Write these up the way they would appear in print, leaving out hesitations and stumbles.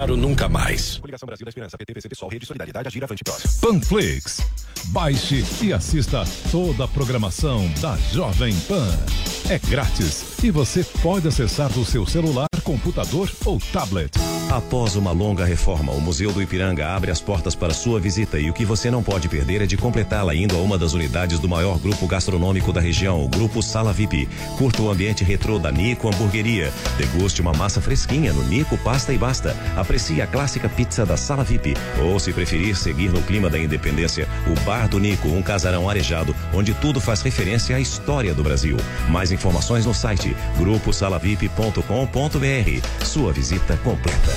Nunca mais. Coligação Brasil da Esperança, PT, PCB, Sol, Rede Solidariedade, Agir, Avante, Prós. Panflix. Baixe e assista toda a programação da Jovem Pan. É grátis e você pode acessar do seu celular, computador ou tablet. Após uma longa reforma, o Museu do Ipiranga abre as portas para sua visita e o que você não pode perder é de completá-la indo a uma das unidades do maior grupo gastronômico da região, o Grupo Sala VIP. Curta o ambiente retrô da Nico Hamburgueria. Deguste uma massa fresquinha no Nico Pasta e Basta. Aprecie a clássica pizza da Sala VIP. Ou, se preferir seguir no clima da independência, o Bar do Nico, um casarão arejado, onde tudo faz referência à história do Brasil. Mais informações no site gruposalavip.com.br. Sua visita completa.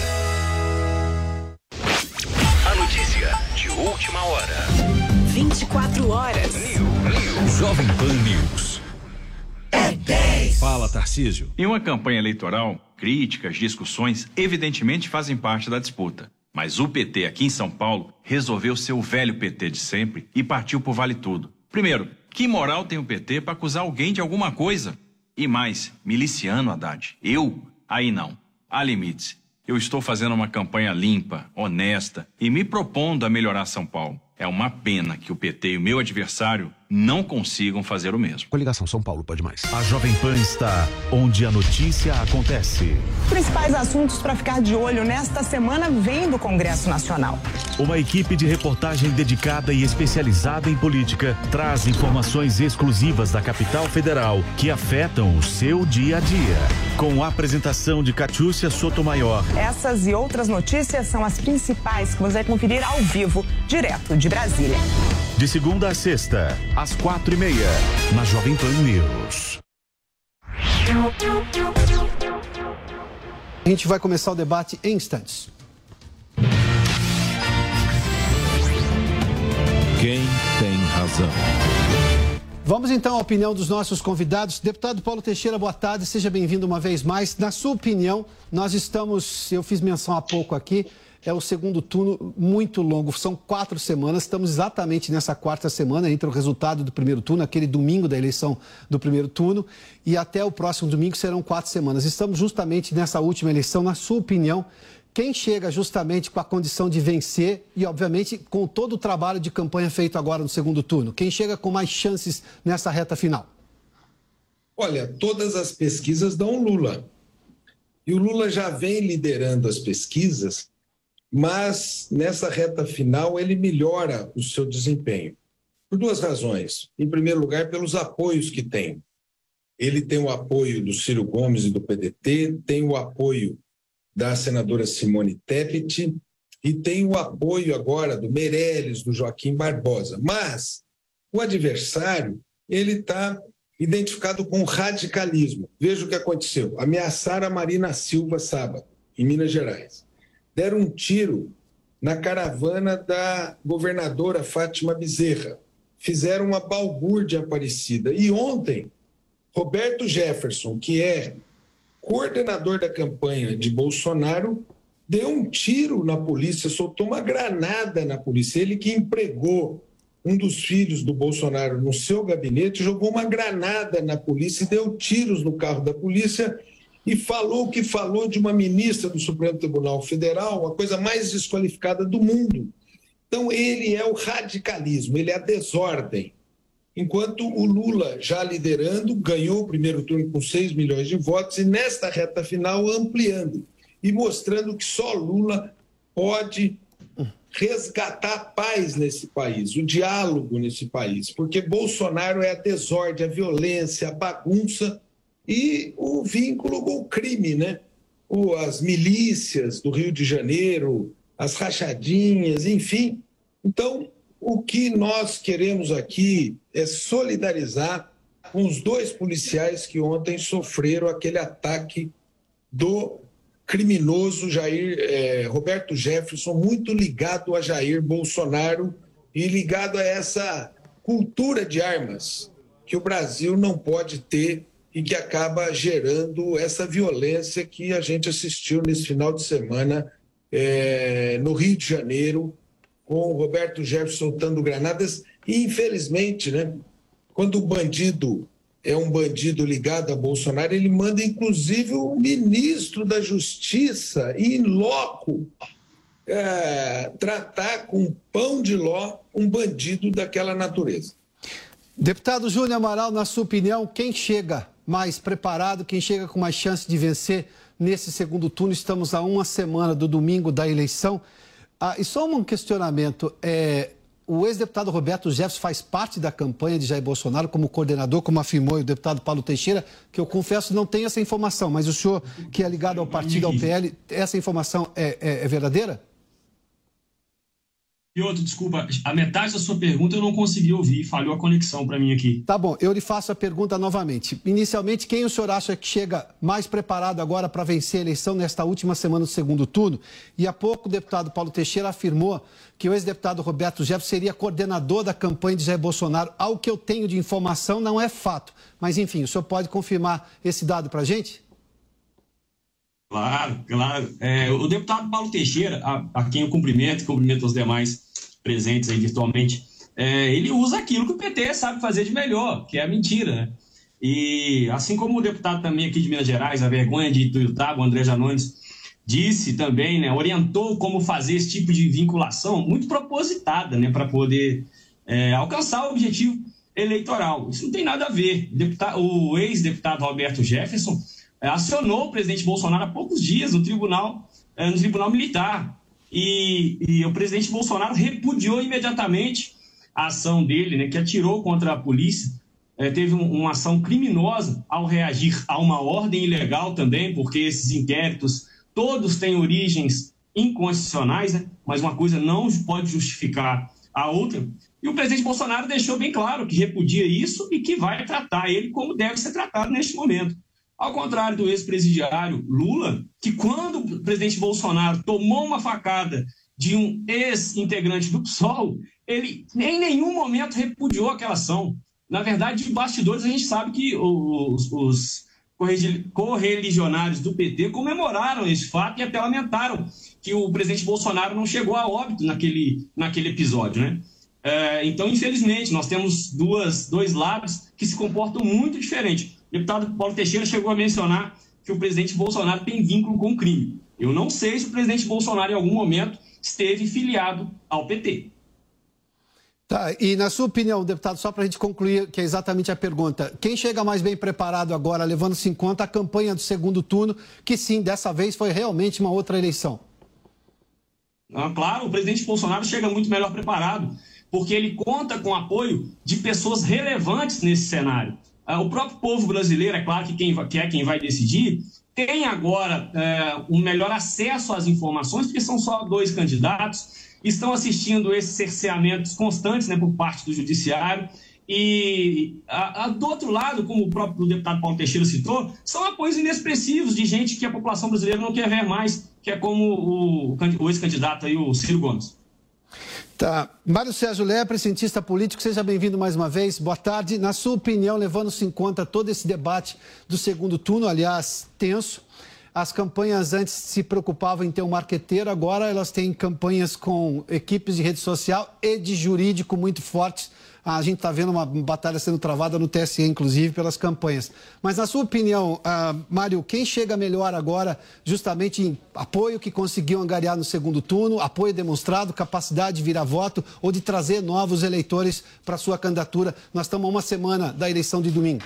A notícia de última hora. 24 horas. Jovem Pan News. É 10. Fala, Tarcísio. Em uma campanha eleitoral, críticas, discussões, evidentemente fazem parte da disputa. Mas o PT aqui em São Paulo resolveu ser o velho PT de sempre e partiu por vale tudo. Primeiro, que moral tem o PT para acusar alguém de alguma coisa? E mais, miliciano, Haddad. Eu? Aí não. Há limites. Eu estou fazendo uma campanha limpa, honesta e me propondo a melhorar São Paulo. É uma pena que o PT e o meu adversário não consigam fazer o mesmo. Coligação São Paulo pode mais. A Jovem Pan está onde a notícia acontece. Principais assuntos para ficar de olho nesta semana vêm do Congresso Nacional. Uma equipe de reportagem dedicada e especializada em política traz informações exclusivas da capital federal que afetam o seu dia a dia. Com a apresentação de Catiúcia Sotomayor. Essas e outras notícias são as principais que você vai conferir ao vivo, direto de Brasília. De segunda a sexta, às 4h30, na Jovem Pan News. A gente vai começar o debate em instantes. Quem tem razão? Vamos então à opinião dos nossos convidados. Deputado Paulo Teixeira, boa tarde, seja bem-vindo uma vez mais. Na sua opinião, eu fiz menção há pouco aqui, é o segundo turno muito longo, são 4 semanas, estamos exatamente nessa 4ª semana entre o resultado do primeiro turno, aquele domingo da eleição do primeiro turno, e até o próximo domingo serão 4 semanas. Estamos justamente nessa última eleição, na sua opinião, quem chega justamente com a condição de vencer e, obviamente, com todo o trabalho de campanha feito agora no segundo turno? Quem chega com mais chances nessa reta final? Olha, todas as pesquisas dão Lula. E o Lula já vem liderando as pesquisas, mas nessa reta final ele melhora o seu desempenho. Por 2 razões. Em primeiro lugar, pelos apoios que tem. Ele tem o apoio do Ciro Gomes e do PDT, tem o apoio da senadora Simone Tebet e tem o apoio agora do Meirelles, do Joaquim Barbosa. Mas o adversário, ele está identificado com radicalismo. Veja o que aconteceu. Ameaçaram a Marina Silva sábado, em Minas Gerais. Deram um tiro na caravana da governadora Fátima Bezerra. Fizeram uma balbúrdia Aparecida. E ontem, Roberto Jefferson, que é coordenador da campanha de Bolsonaro, deu um tiro na polícia, soltou uma granada na polícia. Ele que empregou um dos filhos do Bolsonaro no seu gabinete, jogou uma granada na polícia e deu tiros no carro da polícia e falou o que falou de uma ministra do Supremo Tribunal Federal, a coisa mais desqualificada do mundo. Então, ele é o radicalismo, ele é a desordem. Enquanto o Lula, já liderando, ganhou o primeiro turno com 6 milhões de votos e nesta reta final ampliando e mostrando que só Lula pode resgatar a paz nesse país, o diálogo nesse país, porque Bolsonaro é a desordem, a violência, a bagunça e o vínculo com o crime, né? As milícias do Rio de Janeiro, as rachadinhas, enfim. Então, o que nós queremos aqui é solidarizar com os 2 policiais que ontem sofreram aquele ataque do criminoso Roberto Jefferson, muito ligado a Jair Bolsonaro e ligado a essa cultura de armas que o Brasil não pode ter e que acaba gerando essa violência que a gente assistiu nesse final de semana no Rio de Janeiro, com o Roberto Jefferson soltando granadas. E, infelizmente, né, quando o bandido é um bandido ligado a Bolsonaro, ele manda inclusive o ministro da Justiça, in loco, tratar com pão de ló um bandido daquela natureza. Deputado Júnior Amaral, na sua opinião, quem chega mais preparado, quem chega com mais chance de vencer nesse segundo turno? Estamos a uma semana do domingo da eleição. E só um questionamento, o ex-deputado Roberto Jefferson faz parte da campanha de Jair Bolsonaro como coordenador, como afirmou o deputado Paulo Teixeira, que eu confesso não tenho essa informação, mas o senhor que é ligado ao partido, ao PL, essa informação é verdadeira? Piotr, desculpa, a metade da sua pergunta eu não consegui ouvir, falhou a conexão para mim aqui. Tá bom, eu lhe faço a pergunta novamente. Inicialmente, quem o senhor acha que chega mais preparado agora para vencer a eleição nesta última semana do segundo turno? E há pouco o deputado Paulo Teixeira afirmou que o ex-deputado Roberto Jefferson seria coordenador da campanha de Jair Bolsonaro. Ao que eu tenho de informação, não é fato. Mas, enfim, o senhor pode confirmar esse dado para a gente? Claro. O deputado Paulo Teixeira, a quem eu cumprimento os demais presentes aí virtualmente, ele usa aquilo que o PT sabe fazer de melhor, que é a mentira, né? E assim como o deputado também aqui de Minas Gerais, a vergonha de Ituiutaba, o André Janones, disse também, né, orientou como fazer esse tipo de vinculação muito propositada, né, para poder alcançar o objetivo eleitoral. Isso não tem nada a ver. O ex-deputado Roberto Jefferson acionou o presidente Bolsonaro há poucos dias no Tribunal Militar. E o presidente Bolsonaro repudiou imediatamente a ação dele, né, que atirou contra a polícia. Teve uma ação criminosa ao reagir a uma ordem ilegal também, porque esses inquéritos todos têm origens inconstitucionais, né, mas uma coisa não pode justificar a outra. E o presidente Bolsonaro deixou bem claro que repudia isso e que vai tratar ele como deve ser tratado neste momento. Ao contrário do ex-presidiário Lula, que quando o presidente Bolsonaro tomou uma facada de um ex-integrante do PSOL, ele em nenhum momento repudiou aquela ação. Na verdade, de bastidores, a gente sabe que os correligionários do PT comemoraram esse fato e até lamentaram que o presidente Bolsonaro não chegou a óbito naquele episódio, né? Então, infelizmente, nós temos dois lados que se comportam muito diferente. O deputado Paulo Teixeira chegou a mencionar que o presidente Bolsonaro tem vínculo com o crime. Eu não sei se o presidente Bolsonaro, em algum momento, esteve filiado ao PT. Tá, e na sua opinião, deputado, só para a gente concluir, que é exatamente a pergunta, quem chega mais bem preparado agora, levando-se em conta a campanha do segundo turno, que sim, dessa vez foi realmente uma outra eleição? Claro, o presidente Bolsonaro chega muito melhor preparado, porque ele conta com o apoio de pessoas relevantes nesse cenário. O próprio povo brasileiro, é claro que é quem vai decidir, tem agora um melhor acesso às informações, porque são só 2 candidatos, estão assistindo esses cerceamentos constantes, né, por parte do judiciário. E do outro lado, como o próprio deputado Paulo Teixeira citou, são apoios inexpressivos de gente que a população brasileira não quer ver mais, que é como o ex-candidato aí, o Ciro Gomes. Tá. Mário Sérgio Lepre, cientista político, seja bem-vindo mais uma vez. Boa tarde. Na sua opinião, levando-se em conta todo esse debate do segundo turno, aliás, tenso, as campanhas antes se preocupavam em ter um marqueteiro, agora elas têm campanhas com equipes de rede social e de jurídico muito fortes. A gente está vendo uma batalha sendo travada no TSE, inclusive, pelas campanhas. Mas, na sua opinião, Mário, quem chega melhor agora, justamente em apoio que conseguiu angariar no segundo turno, apoio demonstrado, capacidade de virar voto ou de trazer novos eleitores para a sua candidatura? Nós estamos a uma semana da eleição de domingo.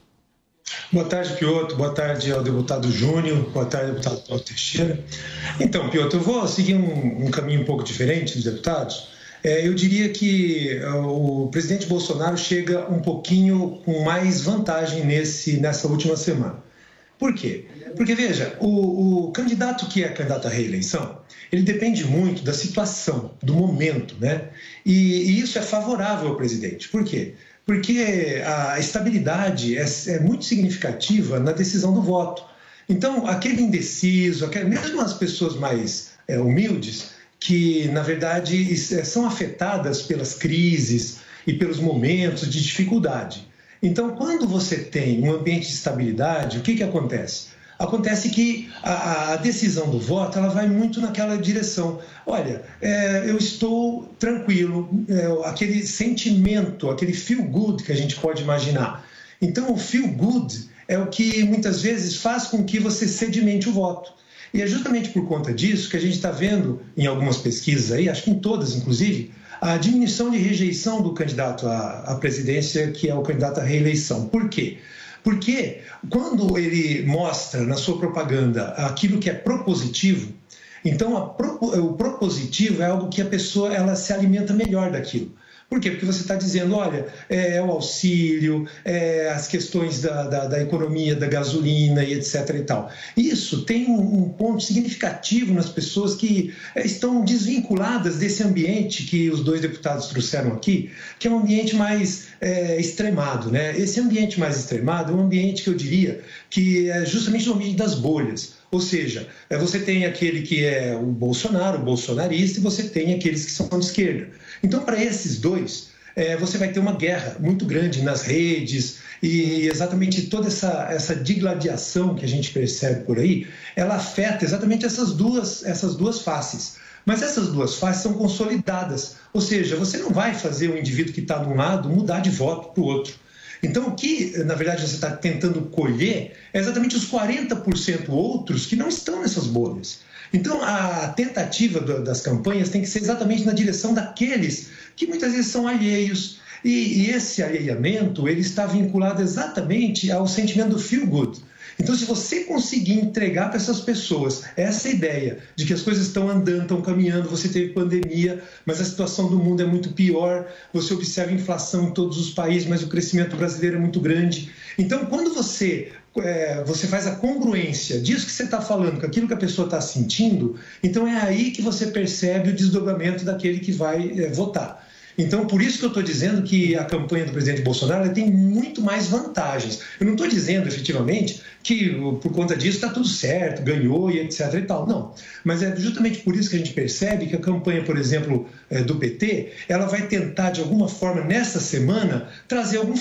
Boa tarde, Piotr. Boa tarde ao deputado Júnior. Boa tarde, deputado Paulo Teixeira. Então, Piotr, eu vou seguir um caminho um pouco diferente dos deputados. Eu diria que o presidente Bolsonaro chega um pouquinho com mais vantagem nessa última semana. Por quê? Porque, veja, o candidato que é candidato à reeleição, ele depende muito da situação, do momento, né? E isso é favorável ao presidente. Por quê? Porque a estabilidade é muito significativa na decisão do voto. Então, aquele indeciso, mesmo as pessoas mais humildes, que, na verdade, são afetadas pelas crises e pelos momentos de dificuldade. Então, quando você tem um ambiente de estabilidade, o que acontece? Acontece que a decisão do voto ela vai muito naquela direção. Olha, eu estou tranquilo, aquele sentimento, aquele feel good que a gente pode imaginar. Então, o feel good é o que muitas vezes faz com que você sedimente o voto. E é justamente por conta disso que a gente está vendo em algumas pesquisas aí, acho que em todas, inclusive, a diminuição de rejeição do candidato à presidência, que é o candidato à reeleição. Por quê? Porque quando ele mostra na sua propaganda aquilo que é propositivo, então o propositivo é algo que a pessoa ela se alimenta melhor daquilo. Por quê? Porque você está dizendo, olha, o auxílio, as questões da economia, da gasolina e etc. e tal. Isso tem um ponto significativo nas pessoas que estão desvinculadas desse ambiente que os dois deputados trouxeram aqui, que é um ambiente mais extremado, né? Esse ambiente mais extremado é um ambiente que eu diria que é justamente o ambiente das bolhas. Ou seja, você tem aquele que é o Bolsonaro, o bolsonarista, e você tem aqueles que são de esquerda. Então, para esses dois, você vai ter uma guerra muito grande nas redes e exatamente toda essa digladiação que a gente percebe por aí, ela afeta exatamente essas duas faces. Mas essas duas faces são consolidadas. Ou seja, você não vai fazer o indivíduo que está de um lado mudar de voto para o outro. Então, o que, na verdade, você está tentando colher é exatamente os 40% outros que não estão nessas bolhas. Então, a tentativa das campanhas tem que ser exatamente na direção daqueles que muitas vezes são alheios. E esse alheamento, ele está vinculado exatamente ao sentimento do feel good. Então, se você conseguir entregar para essas pessoas essa ideia de que as coisas estão andando, estão caminhando, você teve pandemia, mas a situação do mundo é muito pior, você observa inflação em todos os países, mas o crescimento brasileiro é muito grande. Então, quando você faz a congruência disso que você está falando com aquilo que a pessoa está sentindo, então é aí que você percebe o desdobramento daquele que vai votar. Então, por isso que eu estou dizendo que a campanha do presidente Bolsonaro tem muito mais vantagens. Eu não estou dizendo, efetivamente, que por conta disso está tudo certo, ganhou e etc. e tal. Não. Mas é justamente por isso que a gente percebe que a campanha, por exemplo, do PT, ela vai tentar, de alguma forma, nessa semana, trazer algum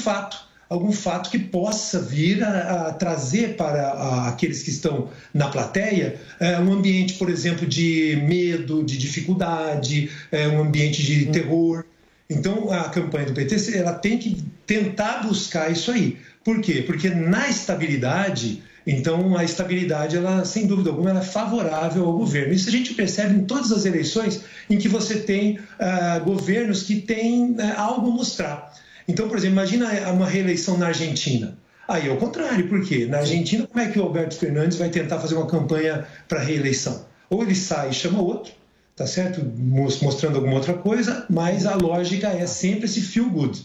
fato que possa vir a trazer para aqueles que estão na plateia um ambiente, por exemplo, de medo, de dificuldade, um ambiente de terror. Então, a campanha do PT ela tem que tentar buscar isso aí. Por quê? Porque na estabilidade, então a estabilidade, ela, sem dúvida alguma, ela é favorável ao governo. Isso a gente percebe em todas as eleições em que você tem governos que têm algo a mostrar. Então, por exemplo, imagina uma reeleição na Argentina. Aí é o contrário, por quê? Na Argentina, como é que o Alberto Fernandes vai tentar fazer uma campanha para reeleição? Ou ele sai e chama outro, tá certo? Mostrando alguma outra coisa, mas a lógica é sempre esse feel good.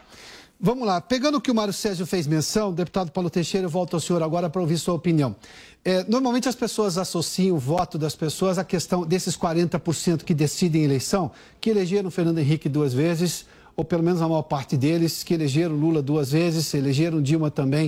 Vamos lá, pegando o que o Mário Sérgio fez menção, deputado Paulo Teixeira, eu volto ao senhor agora para ouvir sua opinião. Normalmente as pessoas associam o voto das pessoas à questão desses 40% que decidem a eleição, que elegeram Fernando Henrique 2 vezes, ou pelo menos a maior parte deles, que elegeram Lula 2 vezes, elegeram Dilma também,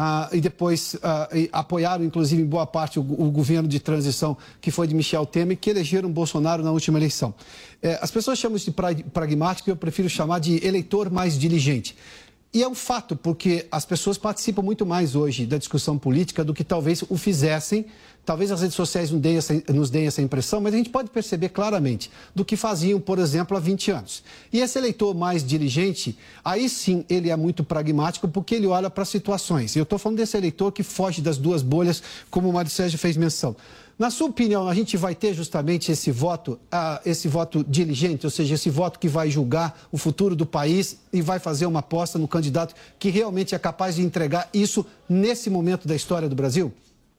e depois apoiaram, inclusive, em boa parte, o governo de transição, que foi de Michel Temer, que elegeram Bolsonaro na última eleição. As pessoas chamam isso de pragmático, eu prefiro chamar de eleitor mais diligente. E é um fato, porque as pessoas participam muito mais hoje da discussão política do que talvez o fizessem. Talvez as redes sociais nos deem essa impressão, mas a gente pode perceber claramente do que faziam, por exemplo, há 20 anos. E esse eleitor mais diligente, aí sim ele é muito pragmático, porque ele olha para situações. E eu estou falando desse eleitor que foge das duas bolhas, como o Mário Sérgio fez menção. Na sua opinião, a gente vai ter justamente esse voto diligente, ou seja, esse voto que vai julgar o futuro do país e vai fazer uma aposta no candidato que realmente é capaz de entregar isso nesse momento da história do Brasil?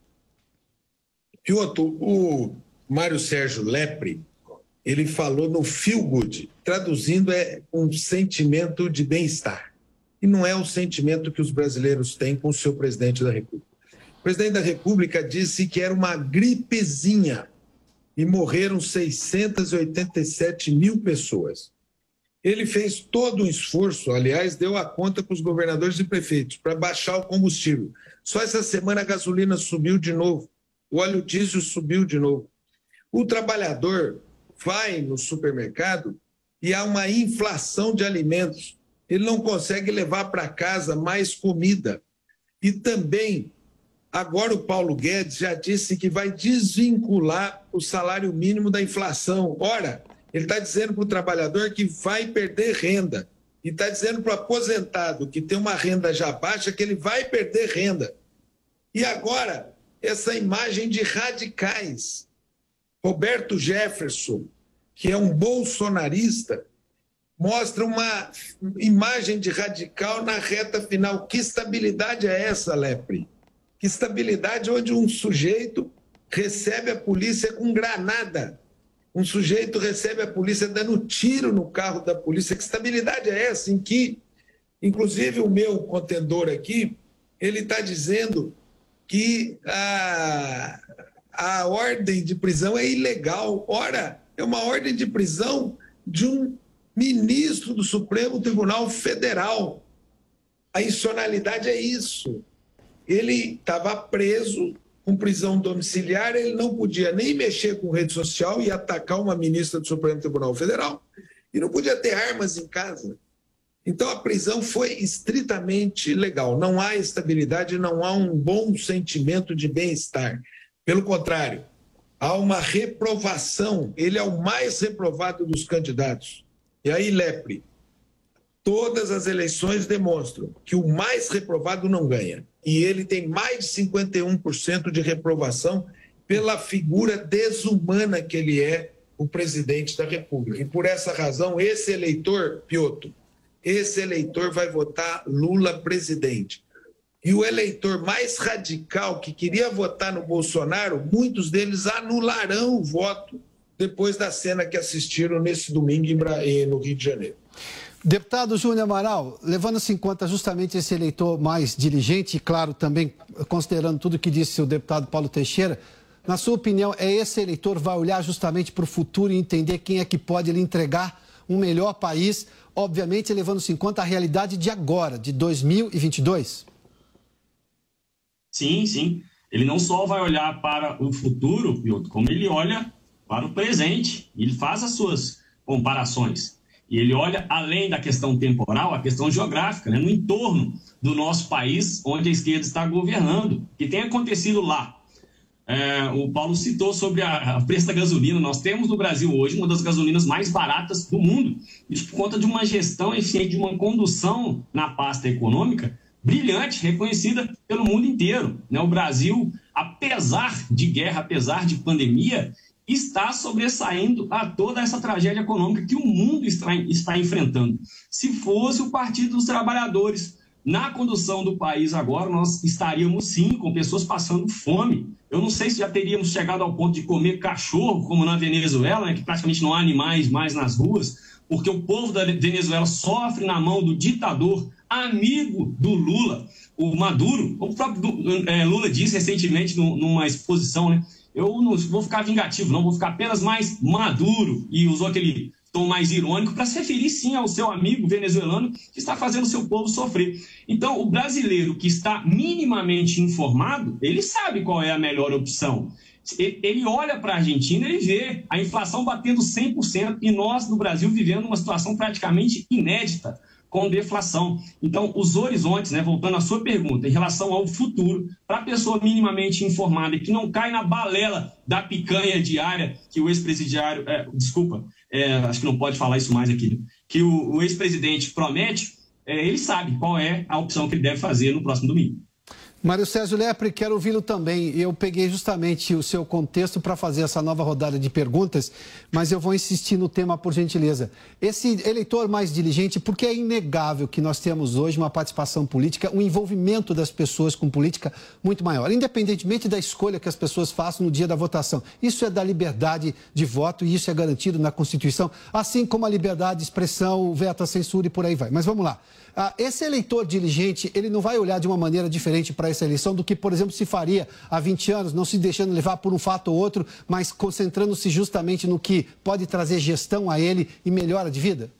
Piotr, o Mário Sérgio Lepre, ele falou no feel good, traduzindo é um sentimento de bem-estar. E não é o sentimento que os brasileiros têm com o seu presidente da República. O presidente da República disse que era uma gripezinha e morreram 687 mil pessoas. Ele fez todo um esforço, aliás, deu a conta para os governadores e prefeitos para baixar o combustível. Só essa semana a gasolina subiu de novo, o óleo diesel subiu de novo. O trabalhador vai no supermercado e há uma inflação de alimentos. Ele não consegue levar para casa mais comida. E também, agora o Paulo Guedes já disse que vai desvincular o salário mínimo da inflação. Ora, ele está dizendo para o trabalhador que vai perder renda. e está dizendo para o aposentado que tem uma renda já baixa que ele vai perder renda. E agora, essa imagem de radicais. Roberto Jefferson, que é um bolsonarista, mostra uma imagem de radical na reta final. Que estabilidade é essa, Lepre? Que estabilidade onde um sujeito recebe a polícia com granada. Um sujeito recebe a polícia dando tiro no carro da polícia. Que estabilidade é essa em que, inclusive, o meu contendor aqui, ele está dizendo que a ordem de prisão é ilegal. Ora, é uma ordem de prisão de um ministro do Supremo Tribunal Federal. A incionalidade é isso. Ele estava preso com prisão domiciliar, ele não podia nem mexer com rede social e atacar uma ministra do Supremo Tribunal Federal, e não podia ter armas em casa. Então, a prisão foi estritamente legal. Não há estabilidade, não há um bom sentimento de bem-estar. Pelo contrário, há uma reprovação. Ele é o mais reprovado dos candidatos. E aí, Lepre, todas as eleições demonstram que o mais reprovado não ganha. E ele tem mais de 51% de reprovação pela figura desumana que ele é, o presidente da República. E por essa razão, esse eleitor, Piotr, esse eleitor vai votar Lula presidente. E o eleitor mais radical que queria votar no Bolsonaro, muitos deles anularão o voto depois da cena que assistiram nesse domingo no Rio de Janeiro. Deputado Júnior Amaral, levando-se em conta justamente esse eleitor mais diligente e, claro, também considerando tudo que disse o deputado Paulo Teixeira, na sua opinião, esse eleitor vai olhar justamente para o futuro e entender quem é que pode lhe entregar um melhor país, obviamente levando-se em conta a realidade de agora, de 2022? Sim, sim. Ele não só vai olhar para o futuro, como ele olha para o presente. Ele faz as suas comparações. E ele olha além da questão temporal, a questão geográfica, né? No entorno do nosso país, onde a esquerda está governando. O que tem acontecido lá? O Paulo citou sobre o preço da gasolina. Nós temos no Brasil hoje uma das gasolinas mais baratas do mundo. Isso por conta de uma gestão eficiente, de uma condução na pasta econômica brilhante, reconhecida pelo mundo inteiro, né? O Brasil, apesar de guerra, apesar de pandemia, está sobressaindo a toda essa tragédia econômica que o mundo está enfrentando. Se fosse o Partido dos Trabalhadores na condução do país agora, nós estaríamos sim com pessoas passando fome. Eu não sei se já teríamos chegado ao ponto de comer cachorro, como na Venezuela, né, que praticamente não há animais mais nas ruas, porque o povo da Venezuela sofre na mão do ditador amigo do Lula, o Maduro. O próprio Lula disse recentemente numa exposição, né? Eu não vou ficar vingativo, não, vou ficar apenas mais maduro, e usou aquele tom mais irônico para se referir sim ao seu amigo venezuelano que está fazendo o seu povo sofrer. Então, o brasileiro que está minimamente informado, ele sabe qual é a melhor opção. Ele olha para a Argentina e vê a inflação batendo 100% e nós, no Brasil, vivendo uma situação praticamente inédita, com deflação. Então, os horizontes, né, voltando à sua pergunta, em relação ao futuro, para a pessoa minimamente informada e que não cai na balela da picanha diária que o ex-presidiário, acho que não pode falar isso mais aqui, que o ex-presidente promete, ele sabe qual é a opção que ele deve fazer no próximo domingo. Mário Sérgio Lepre, quero ouvi-lo também. Eu peguei justamente o seu contexto para fazer essa nova rodada de perguntas, mas eu vou insistir no tema, por gentileza. Esse eleitor mais diligente, porque é inegável que nós temos hoje uma participação política, um envolvimento das pessoas com política muito maior, independentemente da escolha que as pessoas façam no dia da votação. Isso é da liberdade de voto e isso é garantido na Constituição, assim como a liberdade de expressão, o veto à censura e por aí vai. Mas vamos lá. Esse eleitor diligente, ele não vai olhar de uma maneira diferente para essa eleição do que, por exemplo, se faria há 20 anos, não se deixando levar por um fato ou outro, mas concentrando-se justamente no que pode trazer gestão a ele e melhora de vida?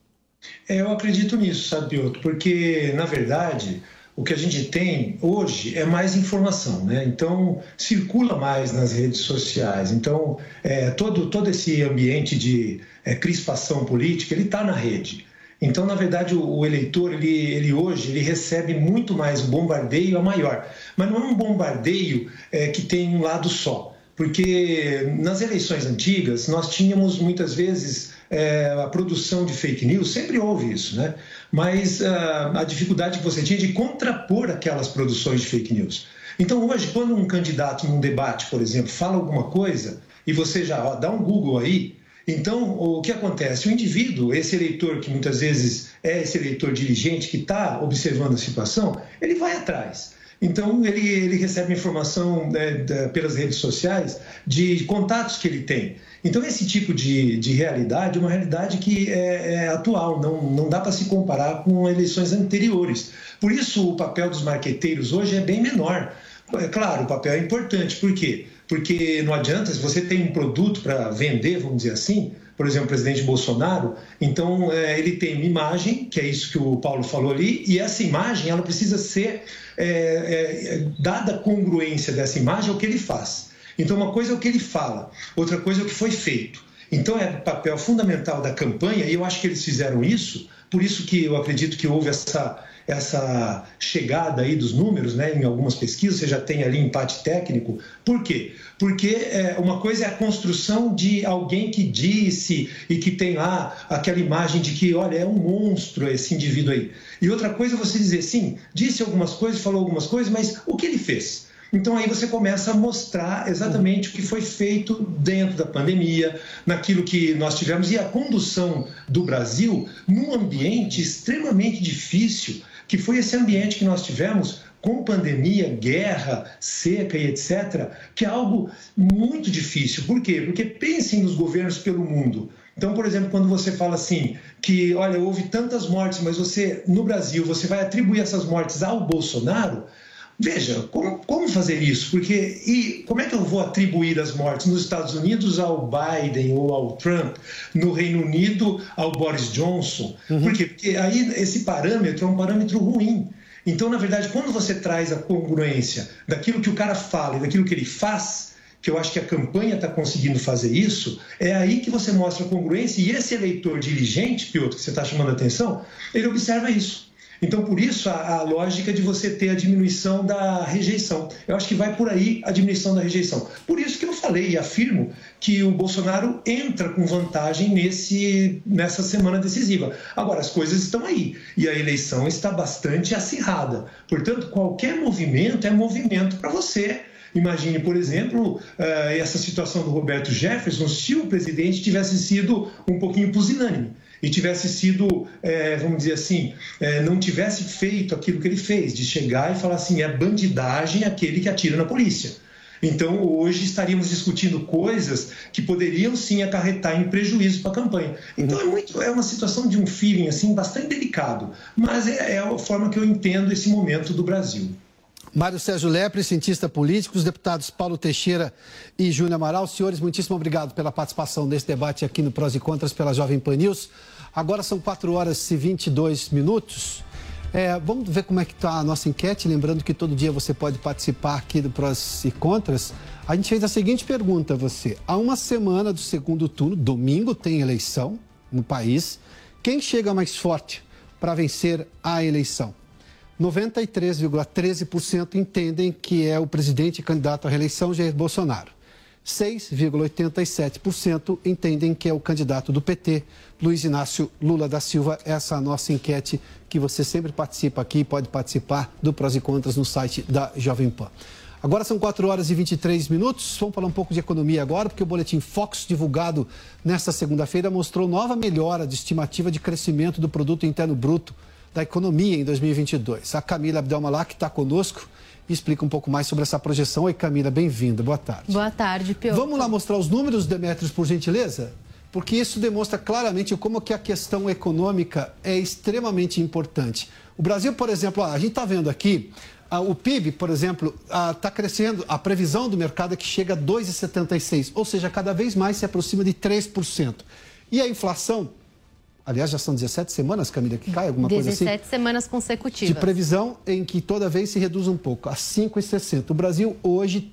Eu acredito nisso, sabe, Piotr? Porque, na verdade, o que a gente tem hoje é mais informação, né? Então, circula mais nas redes sociais. Então, todo esse ambiente de crispação política, ele está na rede. Então, na verdade, o eleitor, ele hoje recebe muito mais, o bombardeio é maior. Mas não é um bombardeio que tem um lado só. Porque nas eleições antigas, nós tínhamos muitas vezes a produção de fake news, sempre houve isso, né? mas a dificuldade que você tinha de contrapor aquelas produções de fake news. Então, hoje, quando um candidato num debate, por exemplo, fala alguma coisa e você já dá um Google aí, então, o que acontece? O indivíduo, esse eleitor que muitas vezes é esse eleitor diligente que está observando a situação, ele vai atrás. Então, ele recebe informação pelas redes sociais de contatos que ele tem. Então, esse tipo de realidade é uma realidade que é atual, não dá para se comparar com eleições anteriores. Por isso, o papel dos marqueteiros hoje é bem menor. É claro, o papel é importante. Por quê? Porque não adianta, se você tem um produto para vender, vamos dizer assim, por exemplo, o presidente Bolsonaro, então ele tem uma imagem, que é isso que o Paulo falou ali, e essa imagem ela precisa ser dada congruência dessa imagem ao que ele faz. Então, uma coisa é o que ele fala, outra coisa é o que foi feito. Então, é papel fundamental da campanha, e eu acho que eles fizeram isso, por isso que eu acredito que houve essa chegada aí dos números, né, em algumas pesquisas, você já tem ali empate técnico. Por quê? Porque uma coisa é a construção de alguém que disse e que tem lá aquela imagem de que, olha, é um monstro esse indivíduo aí. E outra coisa é você dizer, sim, disse algumas coisas, falou algumas coisas, mas o que ele fez? Então, aí você começa a mostrar exatamente o que foi feito dentro da pandemia, naquilo que nós tivemos, e a condução do Brasil num ambiente extremamente difícil, que foi esse ambiente que nós tivemos com pandemia, guerra, seca e etc., que é algo muito difícil. Por quê? Porque pensem nos governos pelo mundo. Então, por exemplo, quando você fala assim, que, olha, houve tantas mortes, mas você, no Brasil, você vai atribuir essas mortes ao Bolsonaro. Veja, como fazer isso? Porque como é que eu vou atribuir as mortes nos Estados Unidos ao Biden ou ao Trump, no Reino Unido ao Boris Johnson? Por quê? Porque aí esse parâmetro é um parâmetro ruim. Então, na verdade, quando você traz a congruência daquilo que o cara fala e daquilo que ele faz, que eu acho que a campanha está conseguindo fazer isso, é aí que você mostra a congruência, e esse eleitor diligente, Piotr, que você está chamando a atenção, ele observa isso. Então, por isso, a lógica de você ter a diminuição da rejeição. Eu acho que vai por aí a diminuição da rejeição. Por isso que eu falei e afirmo que o Bolsonaro entra com vantagem nessa semana decisiva. Agora, as coisas estão aí e a eleição está bastante acirrada. Portanto, qualquer movimento é movimento para você. Imagine, por exemplo, essa situação do Roberto Jefferson, se o presidente tivesse sido um pouquinho pusilânime e tivesse sido, vamos dizer assim, não tivesse feito aquilo que ele fez, de chegar e falar assim, é bandidagem aquele que atira na polícia. Então, hoje estaríamos discutindo coisas que poderiam, sim, acarretar em prejuízo para a campanha. Então, é uma situação de um feeling, assim, bastante delicado, mas é a forma que eu entendo esse momento do Brasil. Mário Sérgio Lepre, cientista político, os deputados Paulo Teixeira e Júnior Amaral. Senhores, muitíssimo obrigado pela participação nesse debate aqui no Prós e Contras pela Jovem Pan News. Agora são 4h22. Vamos ver como é que está a nossa enquete. Lembrando que todo dia você pode participar aqui do Prós e Contras. A gente fez a seguinte pergunta a você. Há uma semana do segundo turno, domingo tem eleição no país. Quem chega mais forte para vencer a eleição? 93,13% entendem que é o presidente candidato à reeleição, Jair Bolsonaro. 6,87% entendem que é o candidato do PT, Luiz Inácio Lula da Silva. Essa é a nossa enquete que você sempre participa aqui e pode participar do Prós e Contras no site da Jovem Pan. Agora são 4h23. Vamos falar um pouco de economia agora, porque o Boletim Focus, divulgado nesta segunda-feira, mostrou nova melhora de estimativa de crescimento do Produto Interno Bruto da economia em 2022. A Camila Abdelmalak está conosco e explica um pouco mais sobre essa projeção. Oi, Camila, bem-vinda. Boa tarde. Boa tarde, Piotr. Vamos lá mostrar os números, Demetrios, por gentileza? Porque isso demonstra claramente como que a questão econômica é extremamente importante. O Brasil, por exemplo, a gente está vendo aqui, o PIB, por exemplo, está crescendo, a previsão do mercado é que chega a 2,76%, ou seja, cada vez mais se aproxima de 3%. E a inflação, aliás, já são 17 semanas, Camila, que cai alguma coisa assim? 17 semanas consecutivas. De previsão em que toda vez se reduz um pouco, a 5,60%. O Brasil hoje tem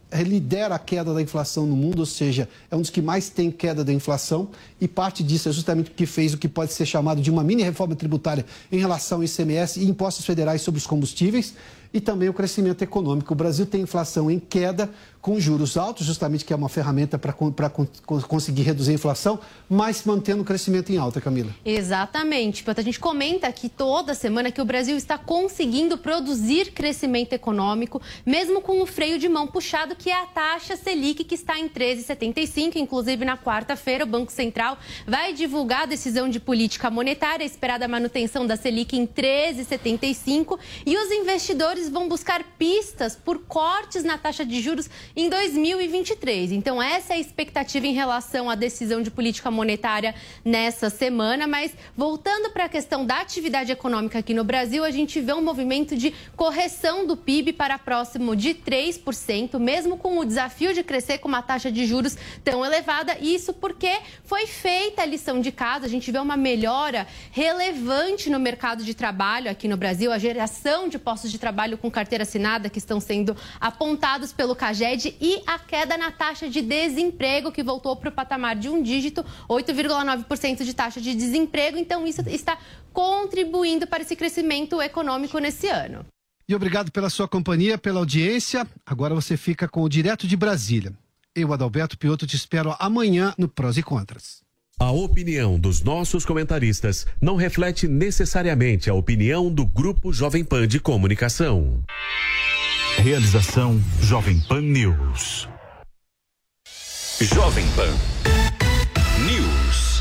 lidera a queda da inflação no mundo, ou seja, é um dos que mais tem queda da inflação, e parte disso é justamente porque fez o que pode ser chamado de uma mini reforma tributária em relação ao ICMS e impostos federais sobre os combustíveis, e também o crescimento econômico. O Brasil tem inflação em queda, com juros altos, justamente que é uma ferramenta para conseguir reduzir a inflação, mas mantendo o crescimento em alta, Camila. Exatamente. A gente comenta aqui toda semana que o Brasil está conseguindo produzir crescimento econômico, mesmo com o freio de mão puxado, que é a taxa Selic, que está em 13,75. Inclusive, na quarta-feira, o Banco Central vai divulgar a decisão de política monetária, a esperada manutenção da Selic em 13,75, e os investidores vão buscar pistas por cortes na taxa de juros em 2023. Então, essa é a expectativa em relação à decisão de política monetária nessa semana. Mas, voltando para a questão da atividade econômica aqui no Brasil, a gente vê um movimento de correção do PIB para próximo de 3%, mesmo com o desafio de crescer com uma taxa de juros tão elevada. Isso porque foi feita a lição de casa. A gente vê uma melhora relevante no mercado de trabalho aqui no Brasil, a geração de postos de trabalho com carteira assinada que estão sendo apontados pelo CAGED, e a queda na taxa de desemprego, que voltou para o patamar de um dígito, 8,9% de taxa de desemprego. Então, isso está contribuindo para esse crescimento econômico nesse ano. E obrigado pela sua companhia, pela audiência. Agora você fica com o Direto de Brasília. Eu, Adalberto Piotto, te espero amanhã no Prós e Contras. A opinião dos nossos comentaristas não reflete necessariamente a opinião do Grupo Jovem Pan de Comunicação. Realização Jovem Pan News. Jovem Pan News.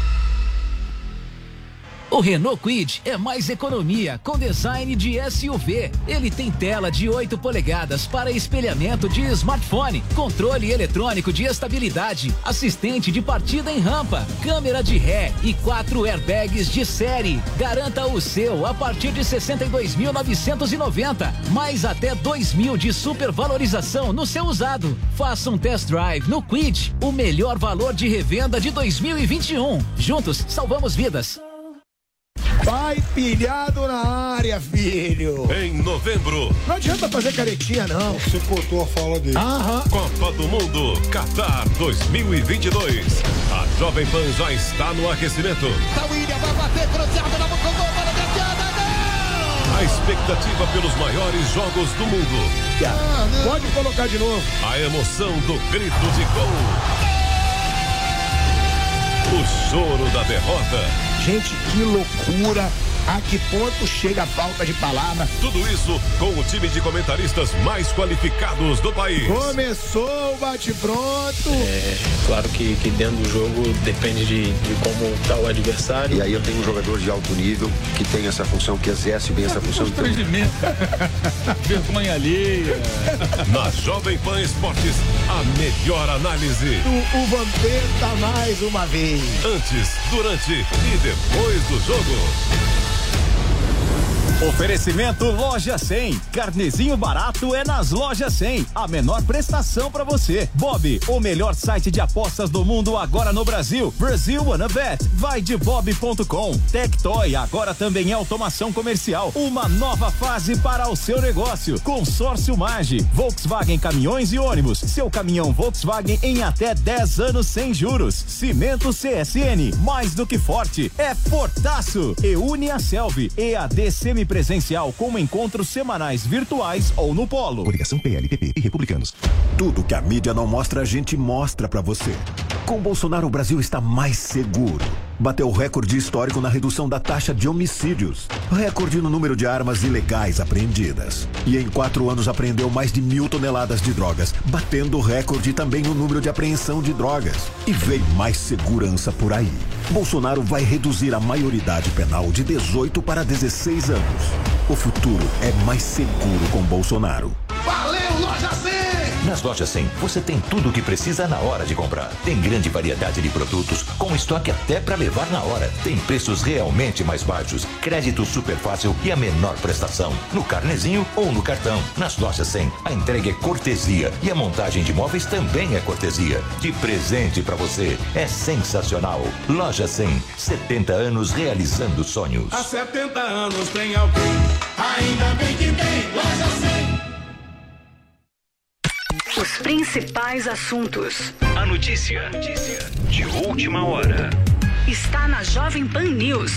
O Renault Kwid é mais economia com design de SUV. Ele tem tela de 8 polegadas para espelhamento de smartphone, controle eletrônico de estabilidade, assistente de partida em rampa, câmera de ré e 4 airbags de série. Garanta o seu a partir de 62.990, mais até 2.000 de supervalorização no seu usado. Faça um test drive no Kwid, o melhor valor de revenda de 2021. Juntos salvamos vidas. Vai pilhado na área, filho. Em novembro. Não adianta fazer caretinha, não. Você cortou a fala dele. Copa do Mundo, Qatar 2022. A Jovem Pan já está no aquecimento. Tá William, vai bater, cruzado na boca do gol, bola desviada, gol! A expectativa pelos maiores jogos do mundo. Pode colocar de novo. A emoção do grito de gol. O choro da derrota. Gente, que loucura! A que ponto chega a falta de palavra? Tudo isso com o time de comentaristas mais qualificados do país. Começou o bate-pronto. Claro que dentro do jogo depende de como está o adversário. E aí eu tenho um jogador de alto nível que tem essa função, que exerce bem essa função. Vergonha alheia. Na Jovem Pan Esportes, a melhor análise. O Vampeta mais uma vez. Antes, durante e depois do jogo. Oferecimento Loja 100. Carnezinho barato é nas Lojas 100. A menor prestação para você. Bob, o melhor site de apostas do mundo agora no Brasil. Brasil Wanna Bet. Vai de bob.com. Tectoy agora também é automação comercial. Uma nova fase para o seu negócio. Consórcio Mage. Volkswagen Caminhões e Ônibus. Seu caminhão Volkswagen em até 10 anos sem juros. Cimento CSN. Mais do que forte. É fortaço. E une a Selvi. EAD semipresencial com encontros semanais virtuais ou no Polo. Coligação PLPP e Republicanos. Tudo que a mídia não mostra, a gente mostra pra você. Com Bolsonaro, o Brasil está mais seguro. Bateu recorde histórico na redução da taxa de homicídios. Recorde no número de armas ilegais apreendidas. E em 4 anos apreendeu mais de 1.000 toneladas de drogas, batendo recorde também no número de apreensão de drogas. E vem mais segurança por aí. Bolsonaro vai reduzir a maioridade penal de 18 para 16 anos. O futuro é mais seguro com Bolsonaro. Valeu, Loja 100! Nas Lojas 100, você tem tudo o que precisa na hora de comprar. Tem grande variedade de produtos, com estoque até para levar na hora. Tem preços realmente mais baixos, crédito super fácil e a menor prestação. No carnezinho ou no cartão. Nas Lojas 100, a entrega é cortesia e a montagem de móveis também é cortesia. De presente para você. É sensacional. Loja 100, 70 anos realizando sonhos. Há 70 anos tem alguém, ainda bem que tem Loja 100. Os principais assuntos. A notícia de última hora. Está na Jovem Pan News.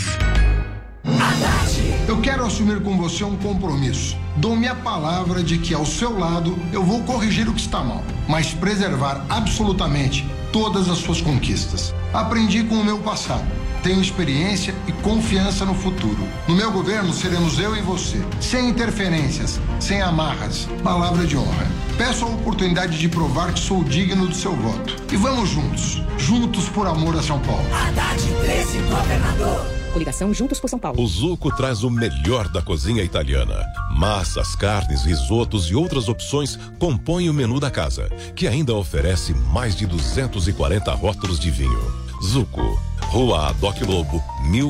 Eu quero assumir com você um compromisso. Dou minha palavra de que ao seu lado eu vou corrigir o que está mal, mas preservar absolutamente todas as suas conquistas. Aprendi com o meu passado. Tenho experiência e confiança no futuro. No meu governo seremos eu e você, sem interferências, sem amarras, palavra de honra. Peço a oportunidade de provar que sou digno do seu voto. E vamos juntos por amor a São Paulo. Haddad, 13, governador. Coligação Juntos por São Paulo. O Zuco traz o melhor da cozinha italiana. Massas, carnes, risotos e outras opções compõem o menu da casa, que ainda oferece mais de 240 rótulos de vinho. Zuco, Rua Adoc Lobo,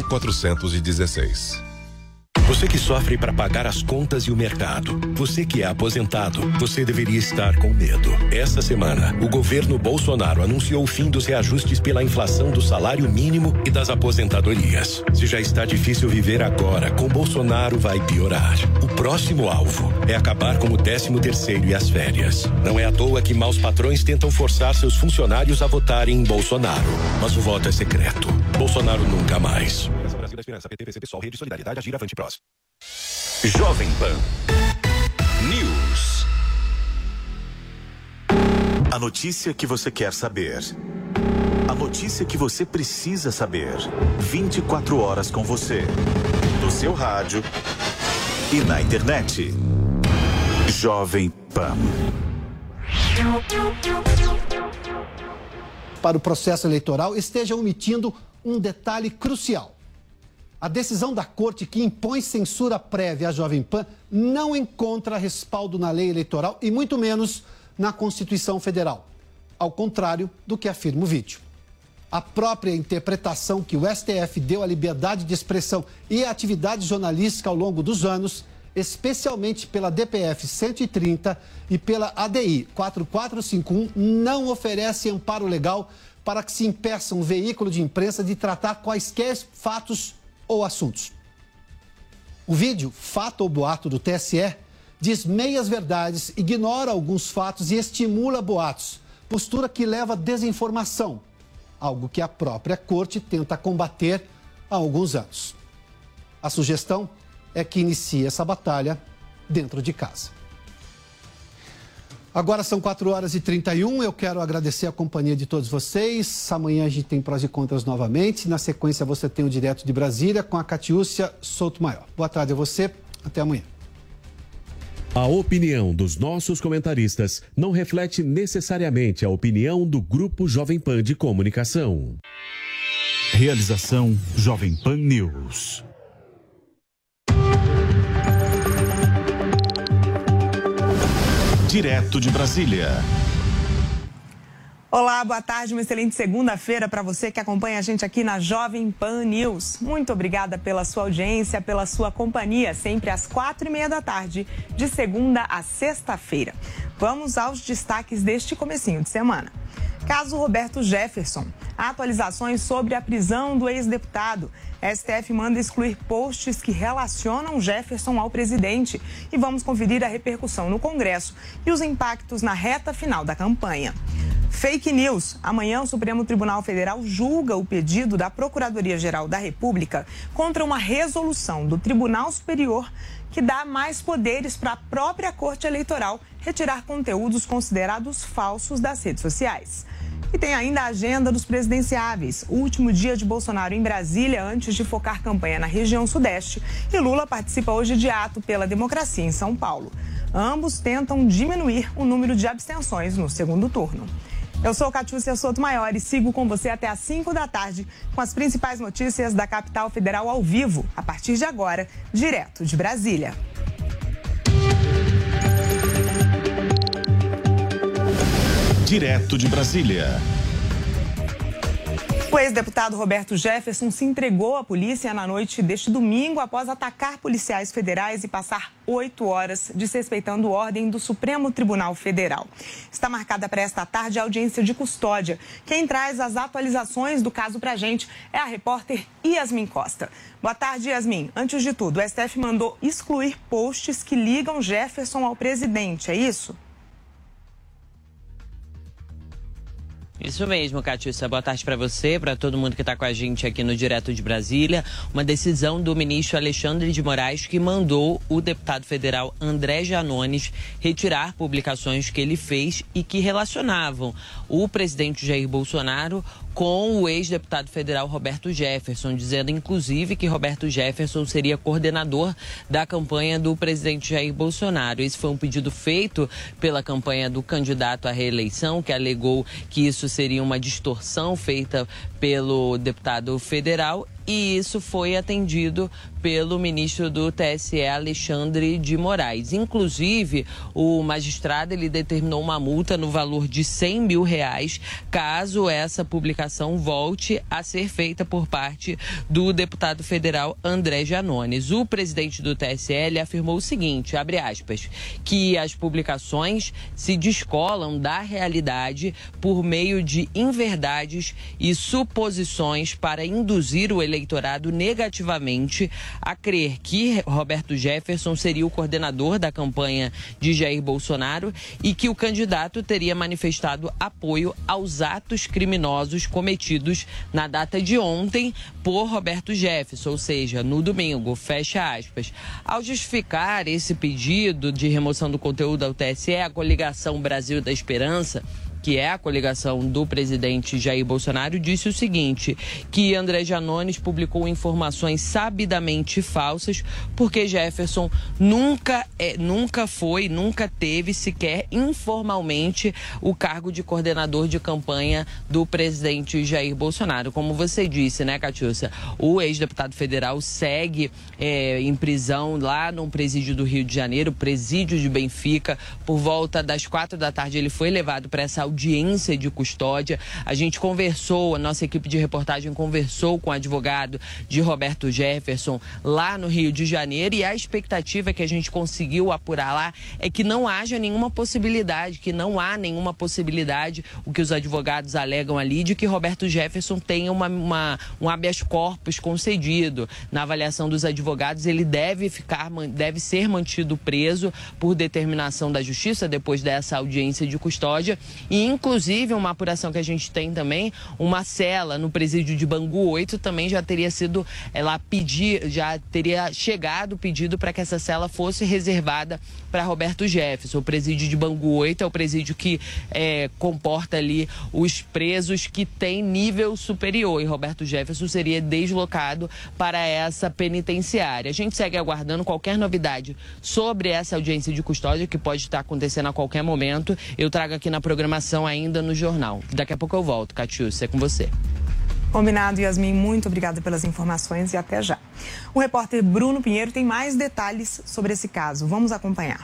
1416. Você que sofre para pagar as contas e o mercado. Você que é aposentado. Você deveria estar com medo. Essa semana, o governo Bolsonaro anunciou o fim dos reajustes pela inflação do salário mínimo e das aposentadorias. Se já está difícil viver agora, com Bolsonaro vai piorar. O próximo alvo é acabar com o 13º e as férias. Não é à toa que maus patrões tentam forçar seus funcionários a votarem em Bolsonaro. Mas o voto é secreto. Bolsonaro nunca mais. Esperança, PT, PCP, Sol, Rede Solidariedade, Agir, Avante, Prós. Jovem Pan News. A notícia que você quer saber. A notícia que você precisa saber. 24 horas com você. No seu rádio e na internet. Jovem Pan. Para o processo eleitoral, esteja omitindo um detalhe crucial. A decisão da Corte que impõe censura prévia à Jovem Pan não encontra respaldo na lei eleitoral e muito menos na Constituição Federal, ao contrário do que afirma o vídeo. A própria interpretação que o STF deu à liberdade de expressão e à atividade jornalística ao longo dos anos, especialmente pela DPF 130 e pela ADI 4451, não oferece amparo legal para que se impeça um veículo de imprensa de tratar quaisquer fatos ou assuntos. O vídeo, fato ou boato do TSE, diz meias verdades, ignora alguns fatos e estimula boatos, postura que leva à desinformação, algo que a própria Corte tenta combater há alguns anos. A sugestão é que inicie essa batalha dentro de casa. Agora são 4h31, eu quero agradecer a companhia de todos vocês. Amanhã a gente tem Prós e Contras novamente. Na sequência você tem o Direto de Brasília com a Catiúcia Souto-Maior. Boa tarde a você, até amanhã. A opinião dos nossos comentaristas não reflete necessariamente a opinião do Grupo Jovem Pan de Comunicação. Realização Jovem Pan News. Direto de Brasília. Olá, boa tarde, uma excelente segunda-feira para você que acompanha a gente aqui na Jovem Pan News. Muito obrigada pela sua audiência, pela sua companhia, sempre às 4h30 da tarde, de segunda a sexta-feira. Vamos aos destaques deste comecinho de semana. Caso Roberto Jefferson. Atualizações sobre a prisão do ex-deputado. STF manda excluir posts que relacionam Jefferson ao presidente. E vamos conferir a repercussão no Congresso e os impactos na reta final da campanha. Fake news. Amanhã o Supremo Tribunal Federal julga o pedido da Procuradoria-Geral da República contra uma resolução do Tribunal Superior que dá mais poderes para a própria Corte Eleitoral retirar conteúdos considerados falsos das redes sociais. E tem ainda a agenda dos presidenciáveis. O último dia de Bolsonaro em Brasília antes de focar campanha na região sudeste. E Lula participa hoje de ato pela democracia em São Paulo. Ambos tentam diminuir o número de abstenções no segundo turno. Eu sou Catiúcia Souto-Maior e sigo com você até às 5 da tarde com as principais notícias da capital federal ao vivo, a partir de agora, direto de Brasília. Direto de Brasília. O ex-deputado Roberto Jefferson se entregou à polícia na noite deste domingo após atacar policiais federais e passar 8 horas desrespeitando ordem do Supremo Tribunal Federal. Está marcada para esta tarde a audiência de custódia. Quem traz as atualizações do caso para a gente é a repórter Yasmin Costa. Boa tarde, Yasmin. Antes de tudo, o STF mandou excluir posts que ligam Jefferson ao presidente, é isso? Isso mesmo, Catiúcia. Boa tarde para você, para todo mundo que está com a gente aqui no Direto de Brasília. Uma decisão do ministro Alexandre de Moraes que mandou o deputado federal André Janones retirar publicações que ele fez e que relacionavam o presidente Jair Bolsonaro com o ex-deputado federal Roberto Jefferson, dizendo inclusive que Roberto Jefferson seria coordenador da campanha do presidente Jair Bolsonaro. Esse foi um pedido feito pela campanha do candidato à reeleição, que alegou que isso seria uma distorção feita pelo deputado federal, e isso foi atendido pelo ministro do TSE, Alexandre de Moraes. Inclusive, o magistrado ele determinou uma multa no valor de R$100 mil caso essa publicação volte a ser feita por parte do deputado federal André Janones. O presidente do TSE ele afirmou o seguinte, abre aspas, que as publicações se descolam da realidade por meio de inverdades e suposições para induzir o eleitorado negativamente a crer que Roberto Jefferson seria o coordenador da campanha de Jair Bolsonaro e que o candidato teria manifestado apoio aos atos criminosos cometidos na data de ontem por Roberto Jefferson, ou seja, no domingo, fecha aspas. Ao justificar esse pedido de remoção do conteúdo ao TSE, a coligação Brasil da Esperança, que é a coligação do presidente Jair Bolsonaro, disse o seguinte, que André Janones publicou informações sabidamente falsas porque Jefferson nunca teve sequer informalmente o cargo de coordenador de campanha do presidente Jair Bolsonaro. Como você disse, né, Catiúcia? O ex-deputado federal segue em prisão lá no presídio do Rio de Janeiro, presídio de Benfica. Por volta das 4 da tarde ele foi levado para essa audiência de custódia. A gente conversou, a nossa equipe de reportagem conversou com o advogado de Roberto Jefferson lá no Rio de Janeiro, e a expectativa que a gente conseguiu apurar lá é que não haja nenhuma possibilidade, o que os advogados alegam ali, de que Roberto Jefferson tenha um habeas corpus concedido. Na avaliação dos advogados, ele deve ser mantido preso por determinação da Justiça depois dessa audiência de custódia, e inclusive uma apuração que a gente tem também, uma cela no presídio de Bangu 8 também já teria sido já teria chegado o pedido para que essa cela fosse reservada para Roberto Jefferson. O presídio de Bangu 8 é o presídio que comporta ali os presos que têm nível superior, e Roberto Jefferson seria deslocado para essa penitenciária. A gente segue aguardando qualquer novidade sobre essa audiência de custódia, que pode estar acontecendo a qualquer momento. Eu trago aqui na programação ainda no jornal. Daqui a pouco eu volto, Catiúcia, é com você. Combinado, Yasmin. Muito obrigada pelas informações e até já. O repórter Bruno Pinheiro tem mais detalhes sobre esse caso. Vamos acompanhar.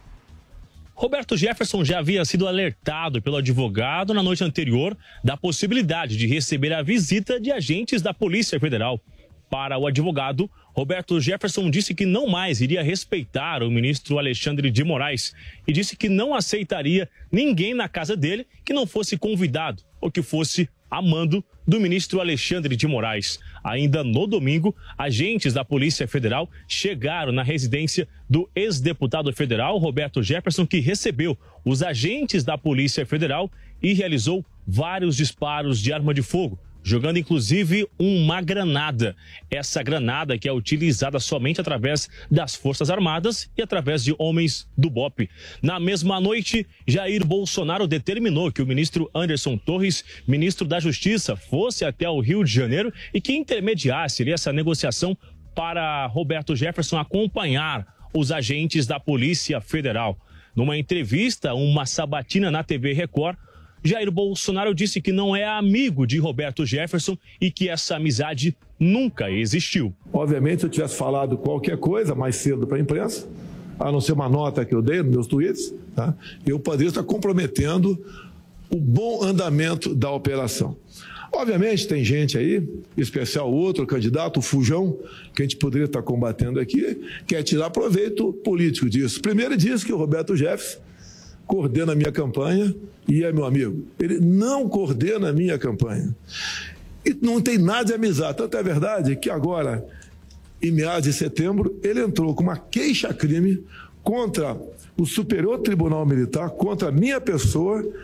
Roberto Jefferson já havia sido alertado pelo advogado na noite anterior da possibilidade de receber a visita de agentes da Polícia Federal. Para o advogado, Roberto Jefferson disse que não mais iria respeitar o ministro Alexandre de Moraes e disse que não aceitaria ninguém na casa dele que não fosse convidado ou que fosse a mando do ministro Alexandre de Moraes. Ainda no domingo, agentes da Polícia Federal chegaram na residência do ex-deputado federal Roberto Jefferson, que recebeu os agentes da Polícia Federal e realizou vários disparos de arma de fogo, jogando inclusive uma granada. Essa granada que é utilizada somente através das Forças Armadas e através de homens do BOPE. Na mesma noite, Jair Bolsonaro determinou que o ministro Anderson Torres, ministro da Justiça, fosse até o Rio de Janeiro e que intermediasse ali essa negociação para Roberto Jefferson acompanhar os agentes da Polícia Federal. Numa entrevista, uma sabatina na TV Record, Jair Bolsonaro disse que não é amigo de Roberto Jefferson e que essa amizade nunca existiu. Obviamente, se eu tivesse falado qualquer coisa mais cedo para a imprensa, a não ser uma nota que eu dei nos meus tweets, tá? Eu poderia estar comprometendo o bom andamento da operação. Obviamente, tem gente aí, em especial outro candidato, o Fujão, que a gente poderia estar combatendo aqui, quer tirar proveito político disso. Primeiro, diz que o Roberto Jefferson coordena a minha campanha e é meu amigo. Ele não coordena a minha campanha. E não tem nada de amizade. Tanto é verdade que agora, em meados de setembro, ele entrou com uma queixa-crime contra o Superior Tribunal Militar, contra a minha pessoa,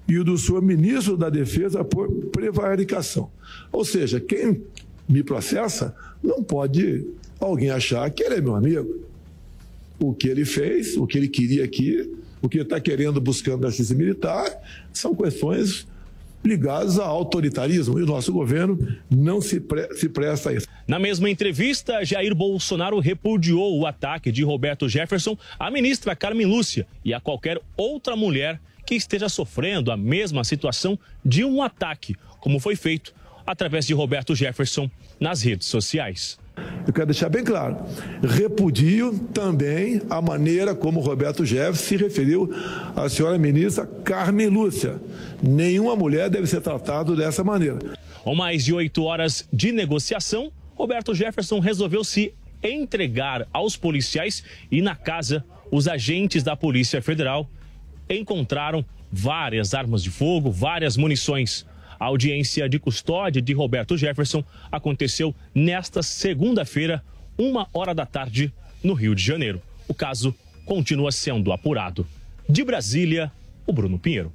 e o do senhor ministro da Defesa por prevaricação. Ou seja, quem me processa não pode alguém achar que ele é meu amigo. O que ele fez, o que ele queria aqui, o que ele está querendo buscando da justiça militar, são questões ligadas ao autoritarismo, e o nosso governo não se presta a isso. Na mesma entrevista, Jair Bolsonaro repudiou o ataque de Roberto Jefferson à ministra Carmen Lúcia e a qualquer outra mulher que esteja sofrendo a mesma situação de um ataque, como foi feito através de Roberto Jefferson nas redes sociais. Eu quero deixar bem claro, repudio também a maneira como Roberto Jefferson se referiu à senhora ministra Carmen Lúcia. Nenhuma mulher deve ser tratada dessa maneira. Com mais de 8 horas de negociação, Roberto Jefferson resolveu se entregar aos policiais e na casa, os agentes da Polícia Federal encontraram várias armas de fogo, várias munições. A audiência de custódia de Roberto Jefferson aconteceu nesta segunda-feira, 1h da tarde, no Rio de Janeiro. O caso continua sendo apurado. De Brasília, o Bruno Pinheiro.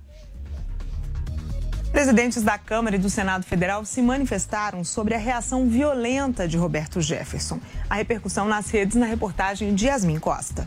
Presidentes da Câmara e do Senado Federal se manifestaram sobre a reação violenta de Roberto Jefferson. A repercussão nas redes na reportagem de Yasmin Costa.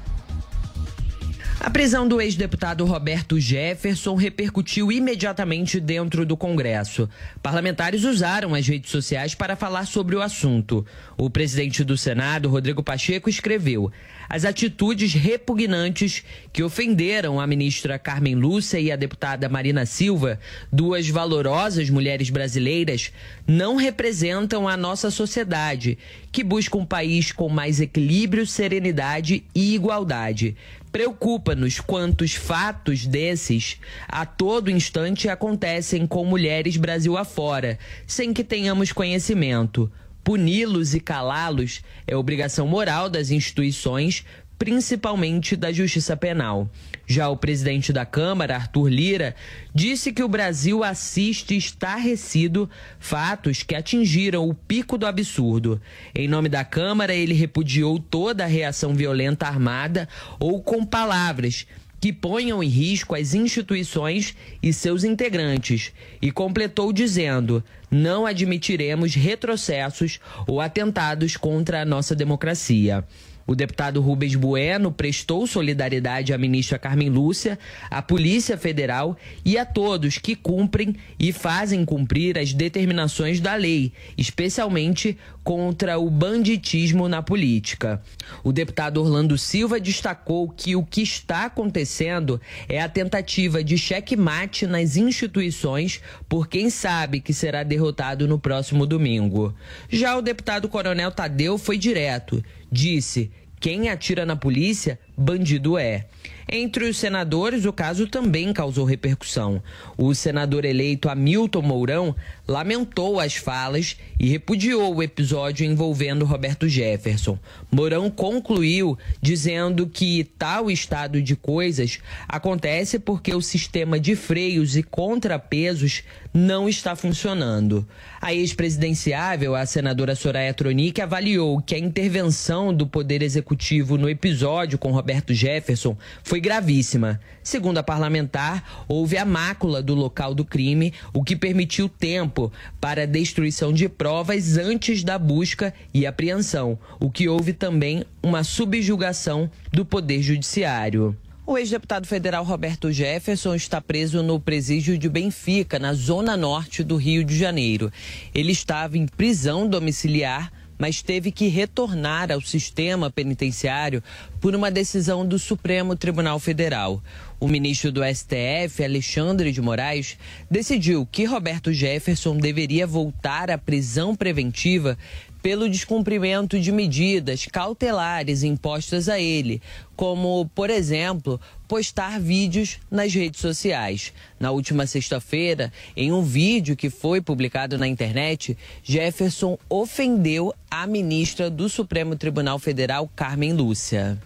A prisão do ex-deputado Roberto Jefferson repercutiu imediatamente dentro do Congresso. Parlamentares usaram as redes sociais para falar sobre o assunto. O presidente do Senado, Rodrigo Pacheco, escreveu: as atitudes repugnantes que ofenderam a ministra Carmen Lúcia e a deputada Marina Silva, duas valorosas mulheres brasileiras, não representam a nossa sociedade, que busca um país com mais equilíbrio, serenidade e igualdade. Preocupa-nos quantos fatos desses a todo instante acontecem com mulheres Brasil afora, sem que tenhamos conhecimento. Puni-los e calá-los é obrigação moral das instituições, principalmente da Justiça Penal. Já o presidente da Câmara, Arthur Lira, disse que o Brasil assiste estarrecido fatos que atingiram o pico do absurdo. Em nome da Câmara, ele repudiou toda a reação violenta armada ou com palavras que ponham em risco as instituições e seus integrantes, e completou dizendo: não admitiremos retrocessos ou atentados contra a nossa democracia. O deputado Rubens Bueno prestou solidariedade à ministra Carmen Lúcia, à Polícia Federal e a todos que cumprem e fazem cumprir as determinações da lei, especialmente contra o banditismo na política. O deputado Orlando Silva destacou que o que está acontecendo é a tentativa de xeque-mate nas instituições por quem sabe que será derrotado no próximo domingo. Já o deputado Coronel Tadeu foi direto. Disse: quem atira na polícia, bandido é. Entre os senadores, o caso também causou repercussão. O senador eleito Hamilton Mourão lamentou as falas e repudiou o episódio envolvendo Roberto Jefferson. Mourão concluiu dizendo que tal estado de coisas acontece porque o sistema de freios e contrapesos não está funcionando. A ex-presidenciável, a senadora Soraya Tronic, avaliou que a intervenção do Poder Executivo no episódio com Roberto Jefferson foi gravíssima. Segundo a parlamentar, houve a mácula do local do crime, o que permitiu tempo para a destruição de provas antes da busca e apreensão, o que houve também uma subjugação do Poder Judiciário. O ex-deputado federal Roberto Jefferson está preso no presídio de Benfica, na zona norte do Rio de Janeiro. Ele estava em prisão domiciliar, mas teve que retornar ao sistema penitenciário por uma decisão do Supremo Tribunal Federal. O ministro do STF, Alexandre de Moraes, decidiu que Roberto Jefferson deveria voltar à prisão preventiva pelo descumprimento de medidas cautelares impostas a ele, como, por exemplo, postar vídeos nas redes sociais. Na última sexta-feira, em um vídeo que foi publicado na internet, Jefferson ofendeu a ministra do Supremo Tribunal Federal, Carmen Lúcia.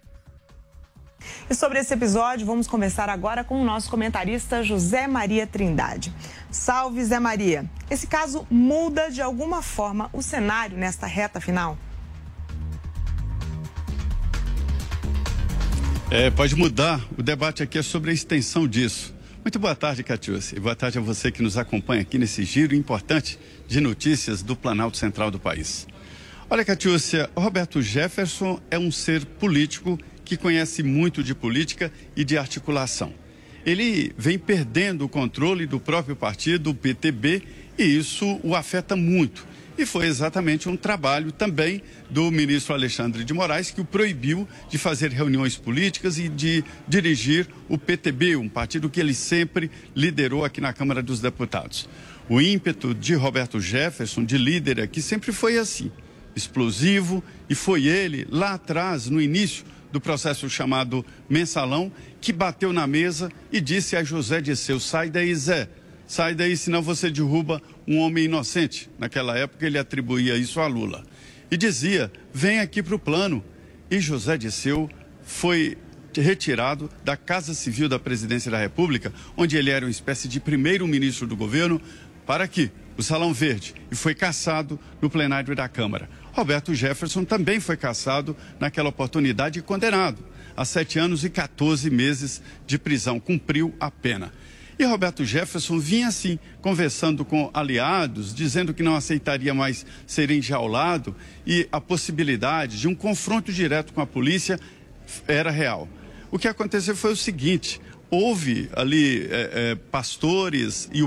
E sobre esse episódio, vamos conversar agora com o nosso comentarista José Maria Trindade. Salve, Zé Maria. Esse caso muda de alguma forma o cenário nesta reta final? Pode mudar. O debate aqui é sobre a extensão disso. Muito boa tarde, Catiúcia. E boa tarde a você que nos acompanha aqui nesse giro importante de notícias do Planalto Central do país. Olha, Catiúcia, Roberto Jefferson é um ser político que conhece muito de política e de articulação. Ele vem perdendo o controle do próprio partido, o PTB, e isso o afeta muito. E foi exatamente um trabalho também do ministro Alexandre de Moraes que o proibiu de fazer reuniões políticas e de dirigir o PTB, um partido que ele sempre liderou aqui na Câmara dos Deputados. O ímpeto de Roberto Jefferson, de líder aqui, sempre foi assim, explosivo, e foi ele, lá atrás, no início do processo chamado Mensalão, que bateu na mesa e disse a José Dirceu: sai daí, Zé. Sai daí, senão você derruba um homem inocente. Naquela época ele atribuía isso a Lula. E dizia, vem aqui para o plano. E José Dirceu foi retirado da Casa Civil da Presidência da República, onde ele era uma espécie de primeiro-ministro do governo, para aqui, o Salão Verde, e foi cassado no plenário da Câmara. Roberto Jefferson também foi cassado naquela oportunidade e condenado a 7 anos e 14 meses de prisão. Cumpriu a pena. E Roberto Jefferson vinha assim, conversando com aliados, dizendo que não aceitaria mais ser enjaulado e a possibilidade de um confronto direto com a polícia era real. O que aconteceu foi o seguinte, houve ali pastores e o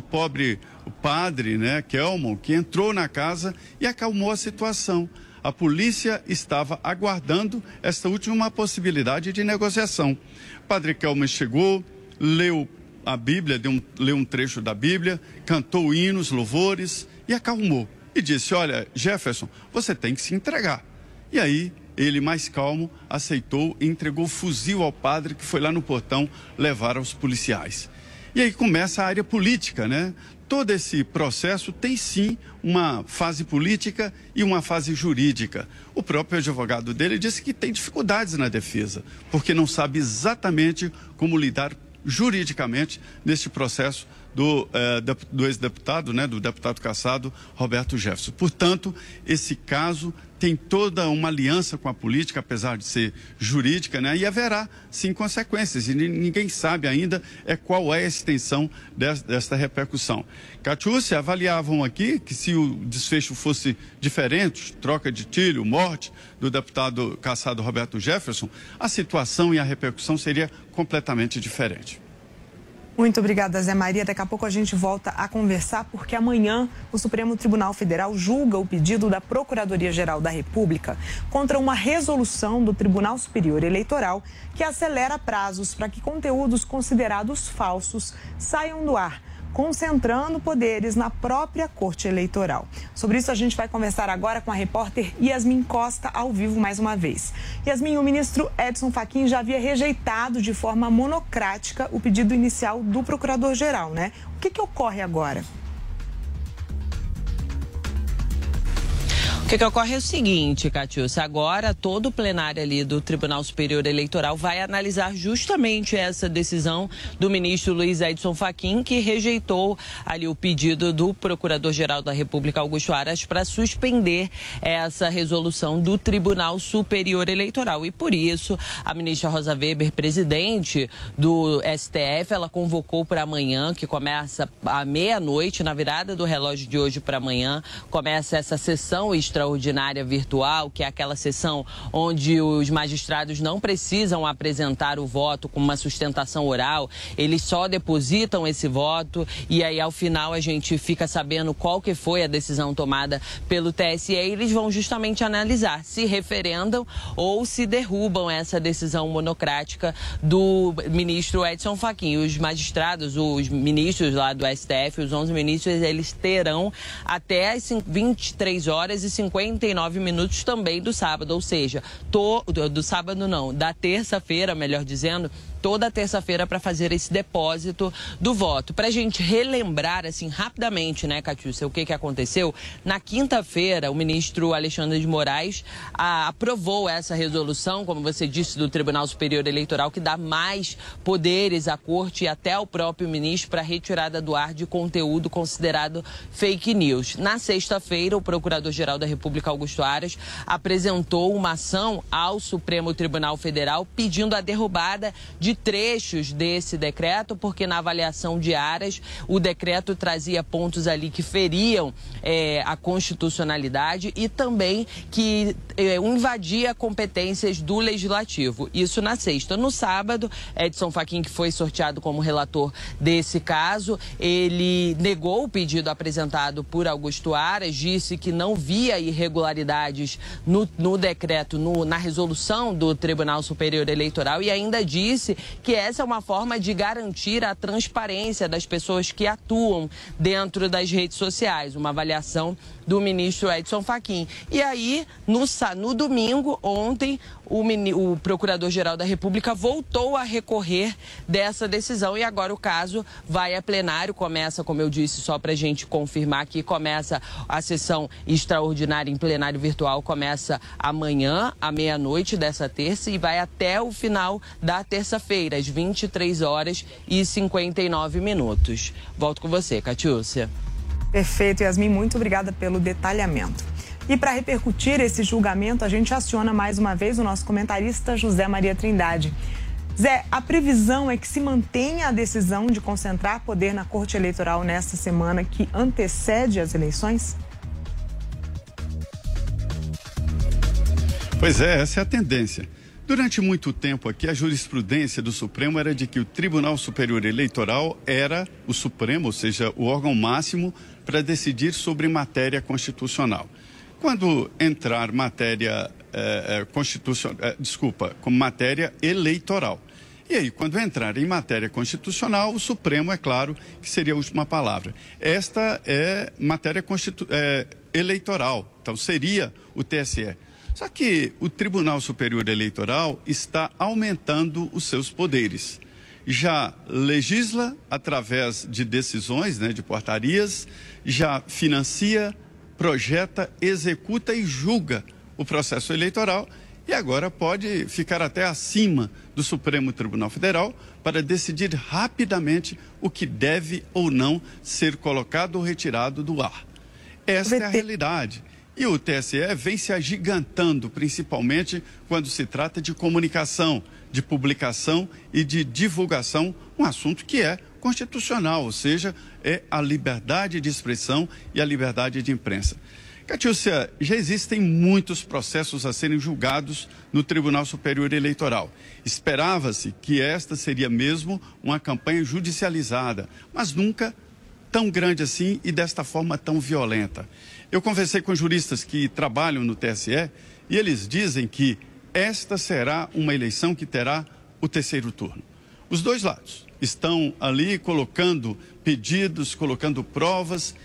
padre, né, Kelman, que entrou na casa e acalmou a situação. A polícia estava aguardando esta última possibilidade de negociação. O padre Kelman chegou, leu a Bíblia, leu um trecho da Bíblia, cantou hinos, louvores e acalmou. E disse, olha, Jefferson, você tem que se entregar. E aí, ele mais calmo, aceitou e entregou o fuzil ao padre que foi lá no portão levar aos policiais. E aí começa a área política, né? Todo esse processo tem sim uma fase política e uma fase jurídica. O próprio advogado dele disse que tem dificuldades na defesa, porque não sabe exatamente como lidar juridicamente neste processo do ex-deputado, né, do deputado cassado Roberto Jefferson. Portanto, esse caso tem toda uma aliança com a política, apesar de ser jurídica, né, e haverá, sim, consequências. E ninguém sabe ainda qual é a extensão desta repercussão. Catiúcia, avaliavam aqui que se o desfecho fosse diferente, troca de tiro, morte do deputado cassado Roberto Jefferson, a situação e a repercussão seria completamente diferente. Muito obrigada, Zé Maria. Daqui a pouco a gente volta a conversar, porque amanhã o Supremo Tribunal Federal julga o pedido da Procuradoria-Geral da República contra uma resolução do Tribunal Superior Eleitoral que acelera prazos para que conteúdos considerados falsos saiam do ar, concentrando poderes na própria Corte Eleitoral. Sobre isso a gente vai conversar agora com a repórter Yasmin Costa, ao vivo mais uma vez. Yasmin, o ministro Edson Fachin já havia rejeitado de forma monocrática o pedido inicial do procurador-geral, né? O que ocorre agora? O que ocorre é o seguinte, Catiúcia, agora todo o plenário ali do Tribunal Superior Eleitoral vai analisar justamente essa decisão do ministro Luiz Edson Fachin, que rejeitou ali o pedido do Procurador-Geral da República, Augusto Aras, para suspender essa resolução do Tribunal Superior Eleitoral. E por isso, a ministra Rosa Weber, presidente do STF, ela convocou para amanhã, que começa à meia-noite, na virada do relógio de hoje para amanhã, começa essa sessão extraordinária virtual, que é aquela sessão onde os magistrados não precisam apresentar o voto com uma sustentação oral, eles só depositam esse voto e aí ao final a gente fica sabendo qual que foi a decisão tomada pelo TSE e eles vão justamente analisar se referendam ou se derrubam essa decisão monocrática do ministro Edson Fachin. Os magistrados, os ministros lá do STF, os 11 ministros, eles terão até as 23 horas e 59 minutos também do sábado, ou seja, do sábado não, da terça-feira, melhor dizendo, toda terça-feira para fazer esse depósito do voto. Para a gente relembrar, assim, rapidamente, né, Catiúcia, o que aconteceu? Na quinta-feira, o ministro Alexandre de Moraes aprovou essa resolução, como você disse, do Tribunal Superior Eleitoral, que dá mais poderes à corte e até ao próprio ministro para retirada do ar de conteúdo considerado fake news. Na sexta-feira, o Procurador-Geral da República, Augusto Aras, apresentou uma ação ao Supremo Tribunal Federal pedindo a derrubada de trechos desse decreto, porque na avaliação de áreas o decreto trazia pontos ali que feriam a constitucionalidade e também que invadia competências do Legislativo. Isso na sexta. No sábado, Edson Fachin, que foi sorteado como relator desse caso, ele negou o pedido apresentado por Augusto Aras, disse que não via irregularidades no decreto, na resolução do Tribunal Superior Eleitoral e ainda disse que essa é uma forma de garantir a transparência das pessoas que atuam dentro das redes sociais, uma avaliação do ministro Edson Fachin. E aí, no domingo, ontem, o Procurador-Geral da República voltou a recorrer dessa decisão e agora o caso vai a plenário, começa, como eu disse, só para a gente confirmar aqui, começa a sessão extraordinária em plenário virtual, começa amanhã, à meia-noite dessa terça e vai até o final da terça-feira, às 23h59. Volto com você, Catiúcia. Perfeito, Yasmin, muito obrigada pelo detalhamento. E para repercutir esse julgamento, a gente aciona mais uma vez o nosso comentarista José Maria Trindade. Zé, a previsão é que se mantenha a decisão de concentrar poder na Corte Eleitoral nesta semana que antecede as eleições? Pois é, essa é a tendência. Durante muito tempo aqui, a jurisprudência do Supremo era de que o Tribunal Superior Eleitoral era o Supremo, ou seja, o órgão máximo para decidir sobre matéria constitucional. Quando entrar matéria como matéria eleitoral. E aí, quando entrar em matéria constitucional, o Supremo, é claro, que seria a última palavra. Esta é matéria eleitoral, então seria o TSE. Só que o Tribunal Superior Eleitoral está aumentando os seus poderes. Já legisla através de decisões, de portarias, já financia, projeta, executa e julga o processo eleitoral e agora pode ficar até acima do Supremo Tribunal Federal para decidir rapidamente o que deve ou não ser colocado ou retirado do ar. Esta é a realidade. E o TSE vem se agigantando, principalmente quando se trata de comunicação, de publicação e de divulgação, um assunto que é constitucional, ou seja, é a liberdade de expressão e a liberdade de imprensa. Catiúcia, já existem muitos processos a serem julgados no Tribunal Superior Eleitoral. Esperava-se que esta seria mesmo uma campanha judicializada, mas nunca tão grande assim e desta forma tão violenta. Eu conversei com juristas que trabalham no TSE e eles dizem que esta será uma eleição que terá o terceiro turno. Os dois lados estão ali colocando pedidos, colocando provas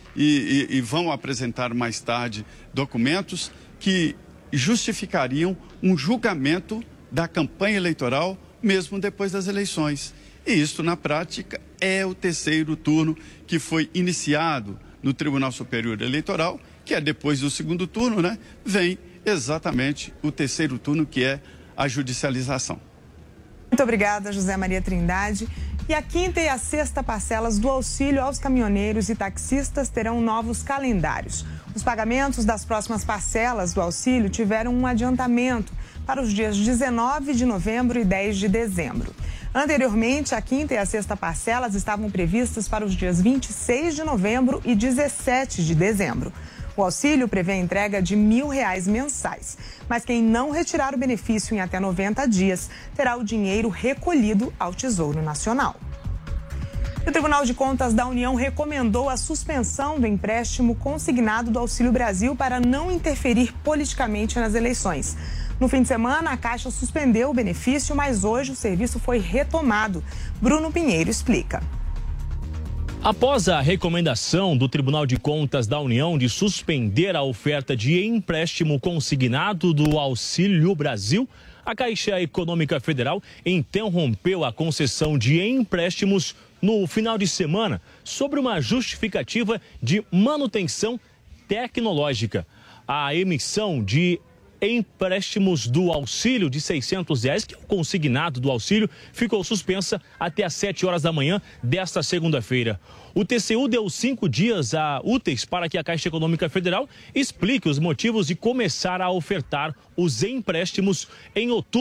e vão apresentar mais tarde documentos que justificariam um julgamento da campanha eleitoral mesmo depois das eleições. E isso, na prática, é o terceiro turno que foi iniciado no Tribunal Superior Eleitoral, que é depois do segundo turno, vem exatamente o terceiro turno, que é a judicialização. Muito obrigada, José Maria Trindade. E a quinta e a sexta parcelas do auxílio aos caminhoneiros e taxistas terão novos calendários. Os pagamentos das próximas parcelas do auxílio tiveram um adiantamento para os dias 19 de novembro e 10 de dezembro. Anteriormente, a quinta e a sexta parcelas estavam previstas para os dias 26 de novembro e 17 de dezembro. O auxílio prevê a entrega de R$ 1.000 mensais, mas quem não retirar o benefício em até 90 dias terá o dinheiro recolhido ao Tesouro Nacional. O Tribunal de Contas da União recomendou a suspensão do empréstimo consignado do Auxílio Brasil para não interferir politicamente nas eleições. No fim de semana, a Caixa suspendeu o benefício, mas hoje o serviço foi retomado. Bruno Pinheiro explica. Após a recomendação do Tribunal de Contas da União de suspender a oferta de empréstimo consignado do Auxílio Brasil, a Caixa Econômica Federal interrompeu a concessão de empréstimos no final de semana sobre uma justificativa de manutenção tecnológica. A emissão de empréstimos do auxílio de R$ 600, que é o consignado do auxílio, ficou suspensa até às 7 horas da manhã desta segunda-feira. O TCU deu 5 dias úteis para que a Caixa Econômica Federal explique os motivos de começar a ofertar os empréstimos em outubro.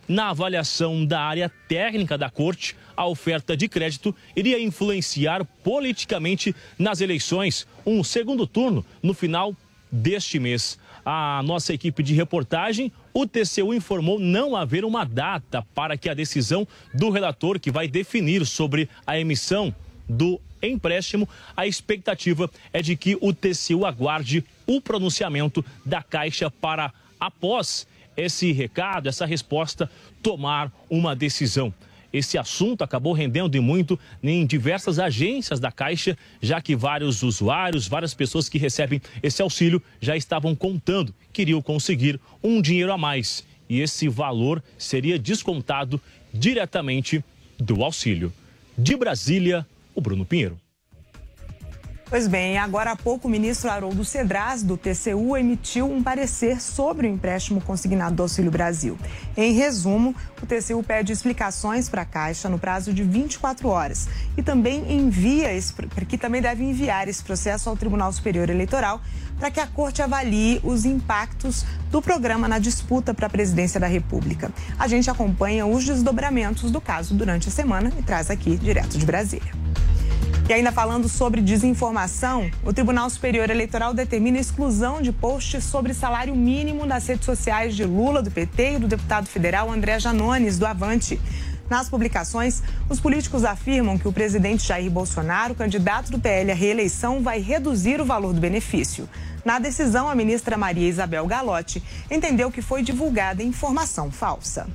na avaliação da área técnica da Corte, a oferta de crédito iria influenciar politicamente nas eleições, um segundo turno no final deste mês. A nossa equipe de reportagem, o TCU, informou não haver uma data para que a decisão do relator, que vai definir sobre a emissão do empréstimo, a expectativa é de que o TCU aguarde o pronunciamento da Caixa para, após esse recado, essa resposta, tomar uma decisão. Esse assunto acabou rendendo muito em diversas agências da Caixa, já que vários usuários, várias pessoas que recebem esse auxílio já estavam contando, queriam conseguir um dinheiro a mais. E esse valor seria descontado diretamente do auxílio. De Brasília, o Bruno Pinheiro. Pois bem, agora há pouco o ministro Haroldo Cedras, do TCU, emitiu um parecer sobre o empréstimo consignado do Auxílio Brasil. Em resumo, o TCU pede explicações para a Caixa no prazo de 24 horas e também deve enviar esse processo ao Tribunal Superior Eleitoral para que a Corte avalie os impactos do programa na disputa para a presidência da República. A gente acompanha os desdobramentos do caso durante a semana e traz aqui direto de Brasília. E ainda falando sobre desinformação, o Tribunal Superior Eleitoral determina a exclusão de posts sobre salário mínimo das redes sociais de Lula, do PT, e do deputado federal André Janones, do Avante. Nas publicações, os políticos afirmam que o presidente Jair Bolsonaro, candidato do PL à reeleição, vai reduzir o valor do benefício. Na decisão, a ministra Maria Isabel Galotti entendeu que foi divulgada informação falsa.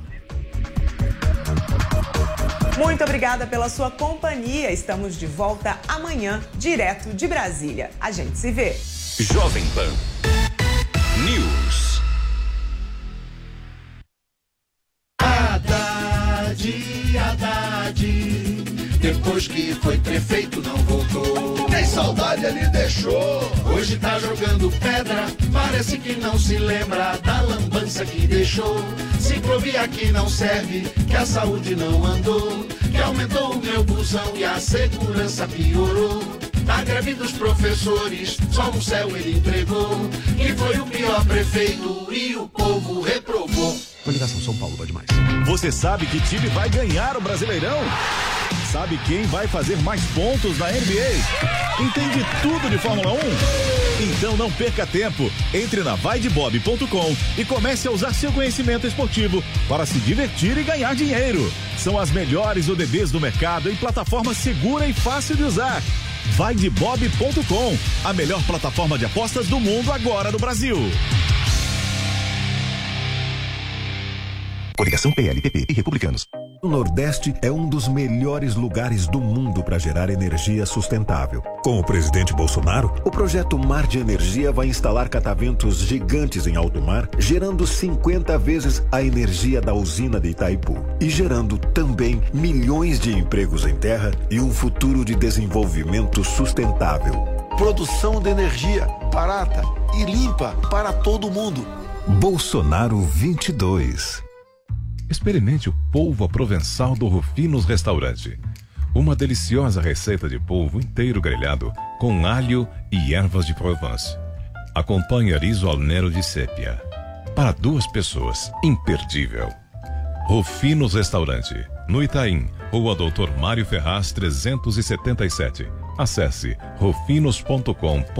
Muito obrigada pela sua companhia. Estamos de volta amanhã, direto de Brasília. A gente se vê. Jovem Pan News. Haddad, depois que foi prefeito não voltou. Nem saudade ele deixou. Hoje tá jogando pedra, parece que não se lembra da lambança que deixou. Ciclovia que não serve, que a saúde não andou, que aumentou o meu busão e a segurança piorou. A greve dos professores, só no céu ele entregou, que foi o pior prefeito e o povo reprovou. Coligação São Paulo, vai demais. Você sabe que time vai ganhar o Brasileirão? Sabe quem vai fazer mais pontos na NBA? Entende tudo de Fórmula 1? Então não perca tempo. Entre na vaidebob.com e comece a usar seu conhecimento esportivo para se divertir e ganhar dinheiro. São as melhores ODBs do mercado em plataforma segura e fácil de usar. Vaidebob.com, a melhor plataforma de apostas do mundo agora no Brasil. Coligação PLPP e Republicanos. O Nordeste é um dos melhores lugares do mundo para gerar energia sustentável. Com o presidente Bolsonaro, o projeto Mar de Energia vai instalar cataventos gigantes em alto mar, gerando 50 vezes a energia da usina de Itaipu e gerando também milhões de empregos em terra e um futuro de desenvolvimento sustentável. Produção de energia barata e limpa para todo mundo. Bolsonaro 22. Experimente o polvo à provençal do Rufinos Restaurante. Uma deliciosa receita de polvo inteiro grelhado com alho e ervas de Provence. Acompanhe riso al nero de sépia. Para 2 pessoas, imperdível. Rufinos Restaurante, no Itaim, Rua Doutor Mário Ferraz 377. Acesse rufinos.com.br.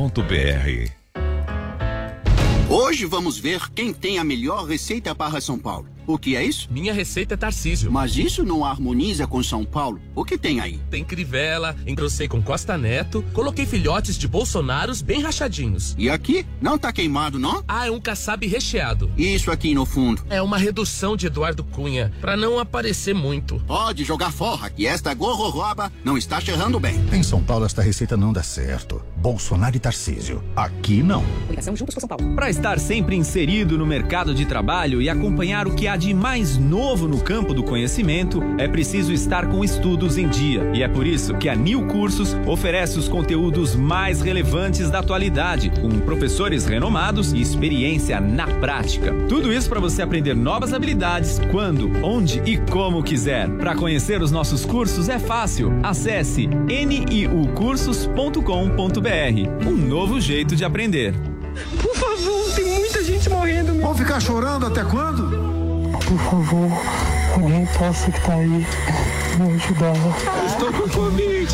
Hoje vamos ver quem tem a melhor receita para São Paulo. O que é isso? Minha receita é Tarcísio. Mas isso não harmoniza com São Paulo. O que tem aí? Tem crivela, engrossei com Costa Neto, coloquei filhotes de Bolsonaros bem rachadinhos. E aqui? Não tá queimado, não? Ah, é um caçabe recheado. E isso aqui no fundo? É uma redução de Eduardo Cunha, pra não aparecer muito. Pode jogar fora, que esta gororoba não está cheirando bem. Em São Paulo esta receita não dá certo. Bolsonaro e Tarcísio. Aqui não. Ligação Juntos por São Paulo. Pra estar sempre inserido no mercado de trabalho e acompanhar o que há de mais novo no campo do conhecimento, é preciso estar com estudos em dia. E é por isso que a New Cursos oferece os conteúdos mais relevantes da atualidade, com professores renomados e experiência na prática. Tudo isso para você aprender novas habilidades quando, onde e como quiser. Para conhecer os nossos cursos é fácil. Acesse niucursos.com.br. Um novo jeito de aprender. Por favor, tem muita gente morrendo. Vão ficar chorando até quando? por favor, alguém possa que tá aí me ajudar. Estou com Covid.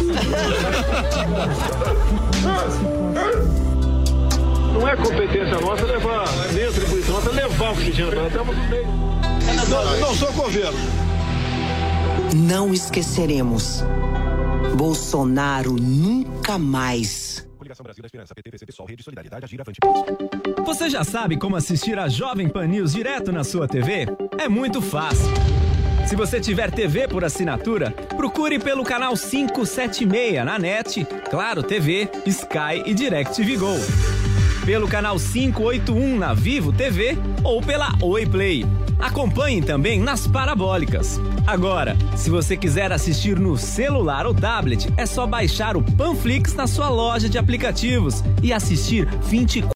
Não é competência nossa levar, nem atribuição nossa levar o oxigênio. Nós estamos no meio. Não sou governo. Não esqueceremos. Bolsonaro nunca mais. Coligação Brasil da Esperança, PT, PSOL, Rede Solidariedade, Agir, Avante. Você já sabe como assistir a Jovem Pan News direto na sua TV? É muito fácil. Se você tiver TV por assinatura, procure pelo canal 576 na NET, Claro TV, Sky e DirecTV Go. Pelo canal 581 na Vivo TV ou pela Oi Play. Acompanhe também nas parabólicas. Agora, se você quiser assistir no celular ou tablet, é só baixar o Panflix na sua loja de aplicativos e assistir 24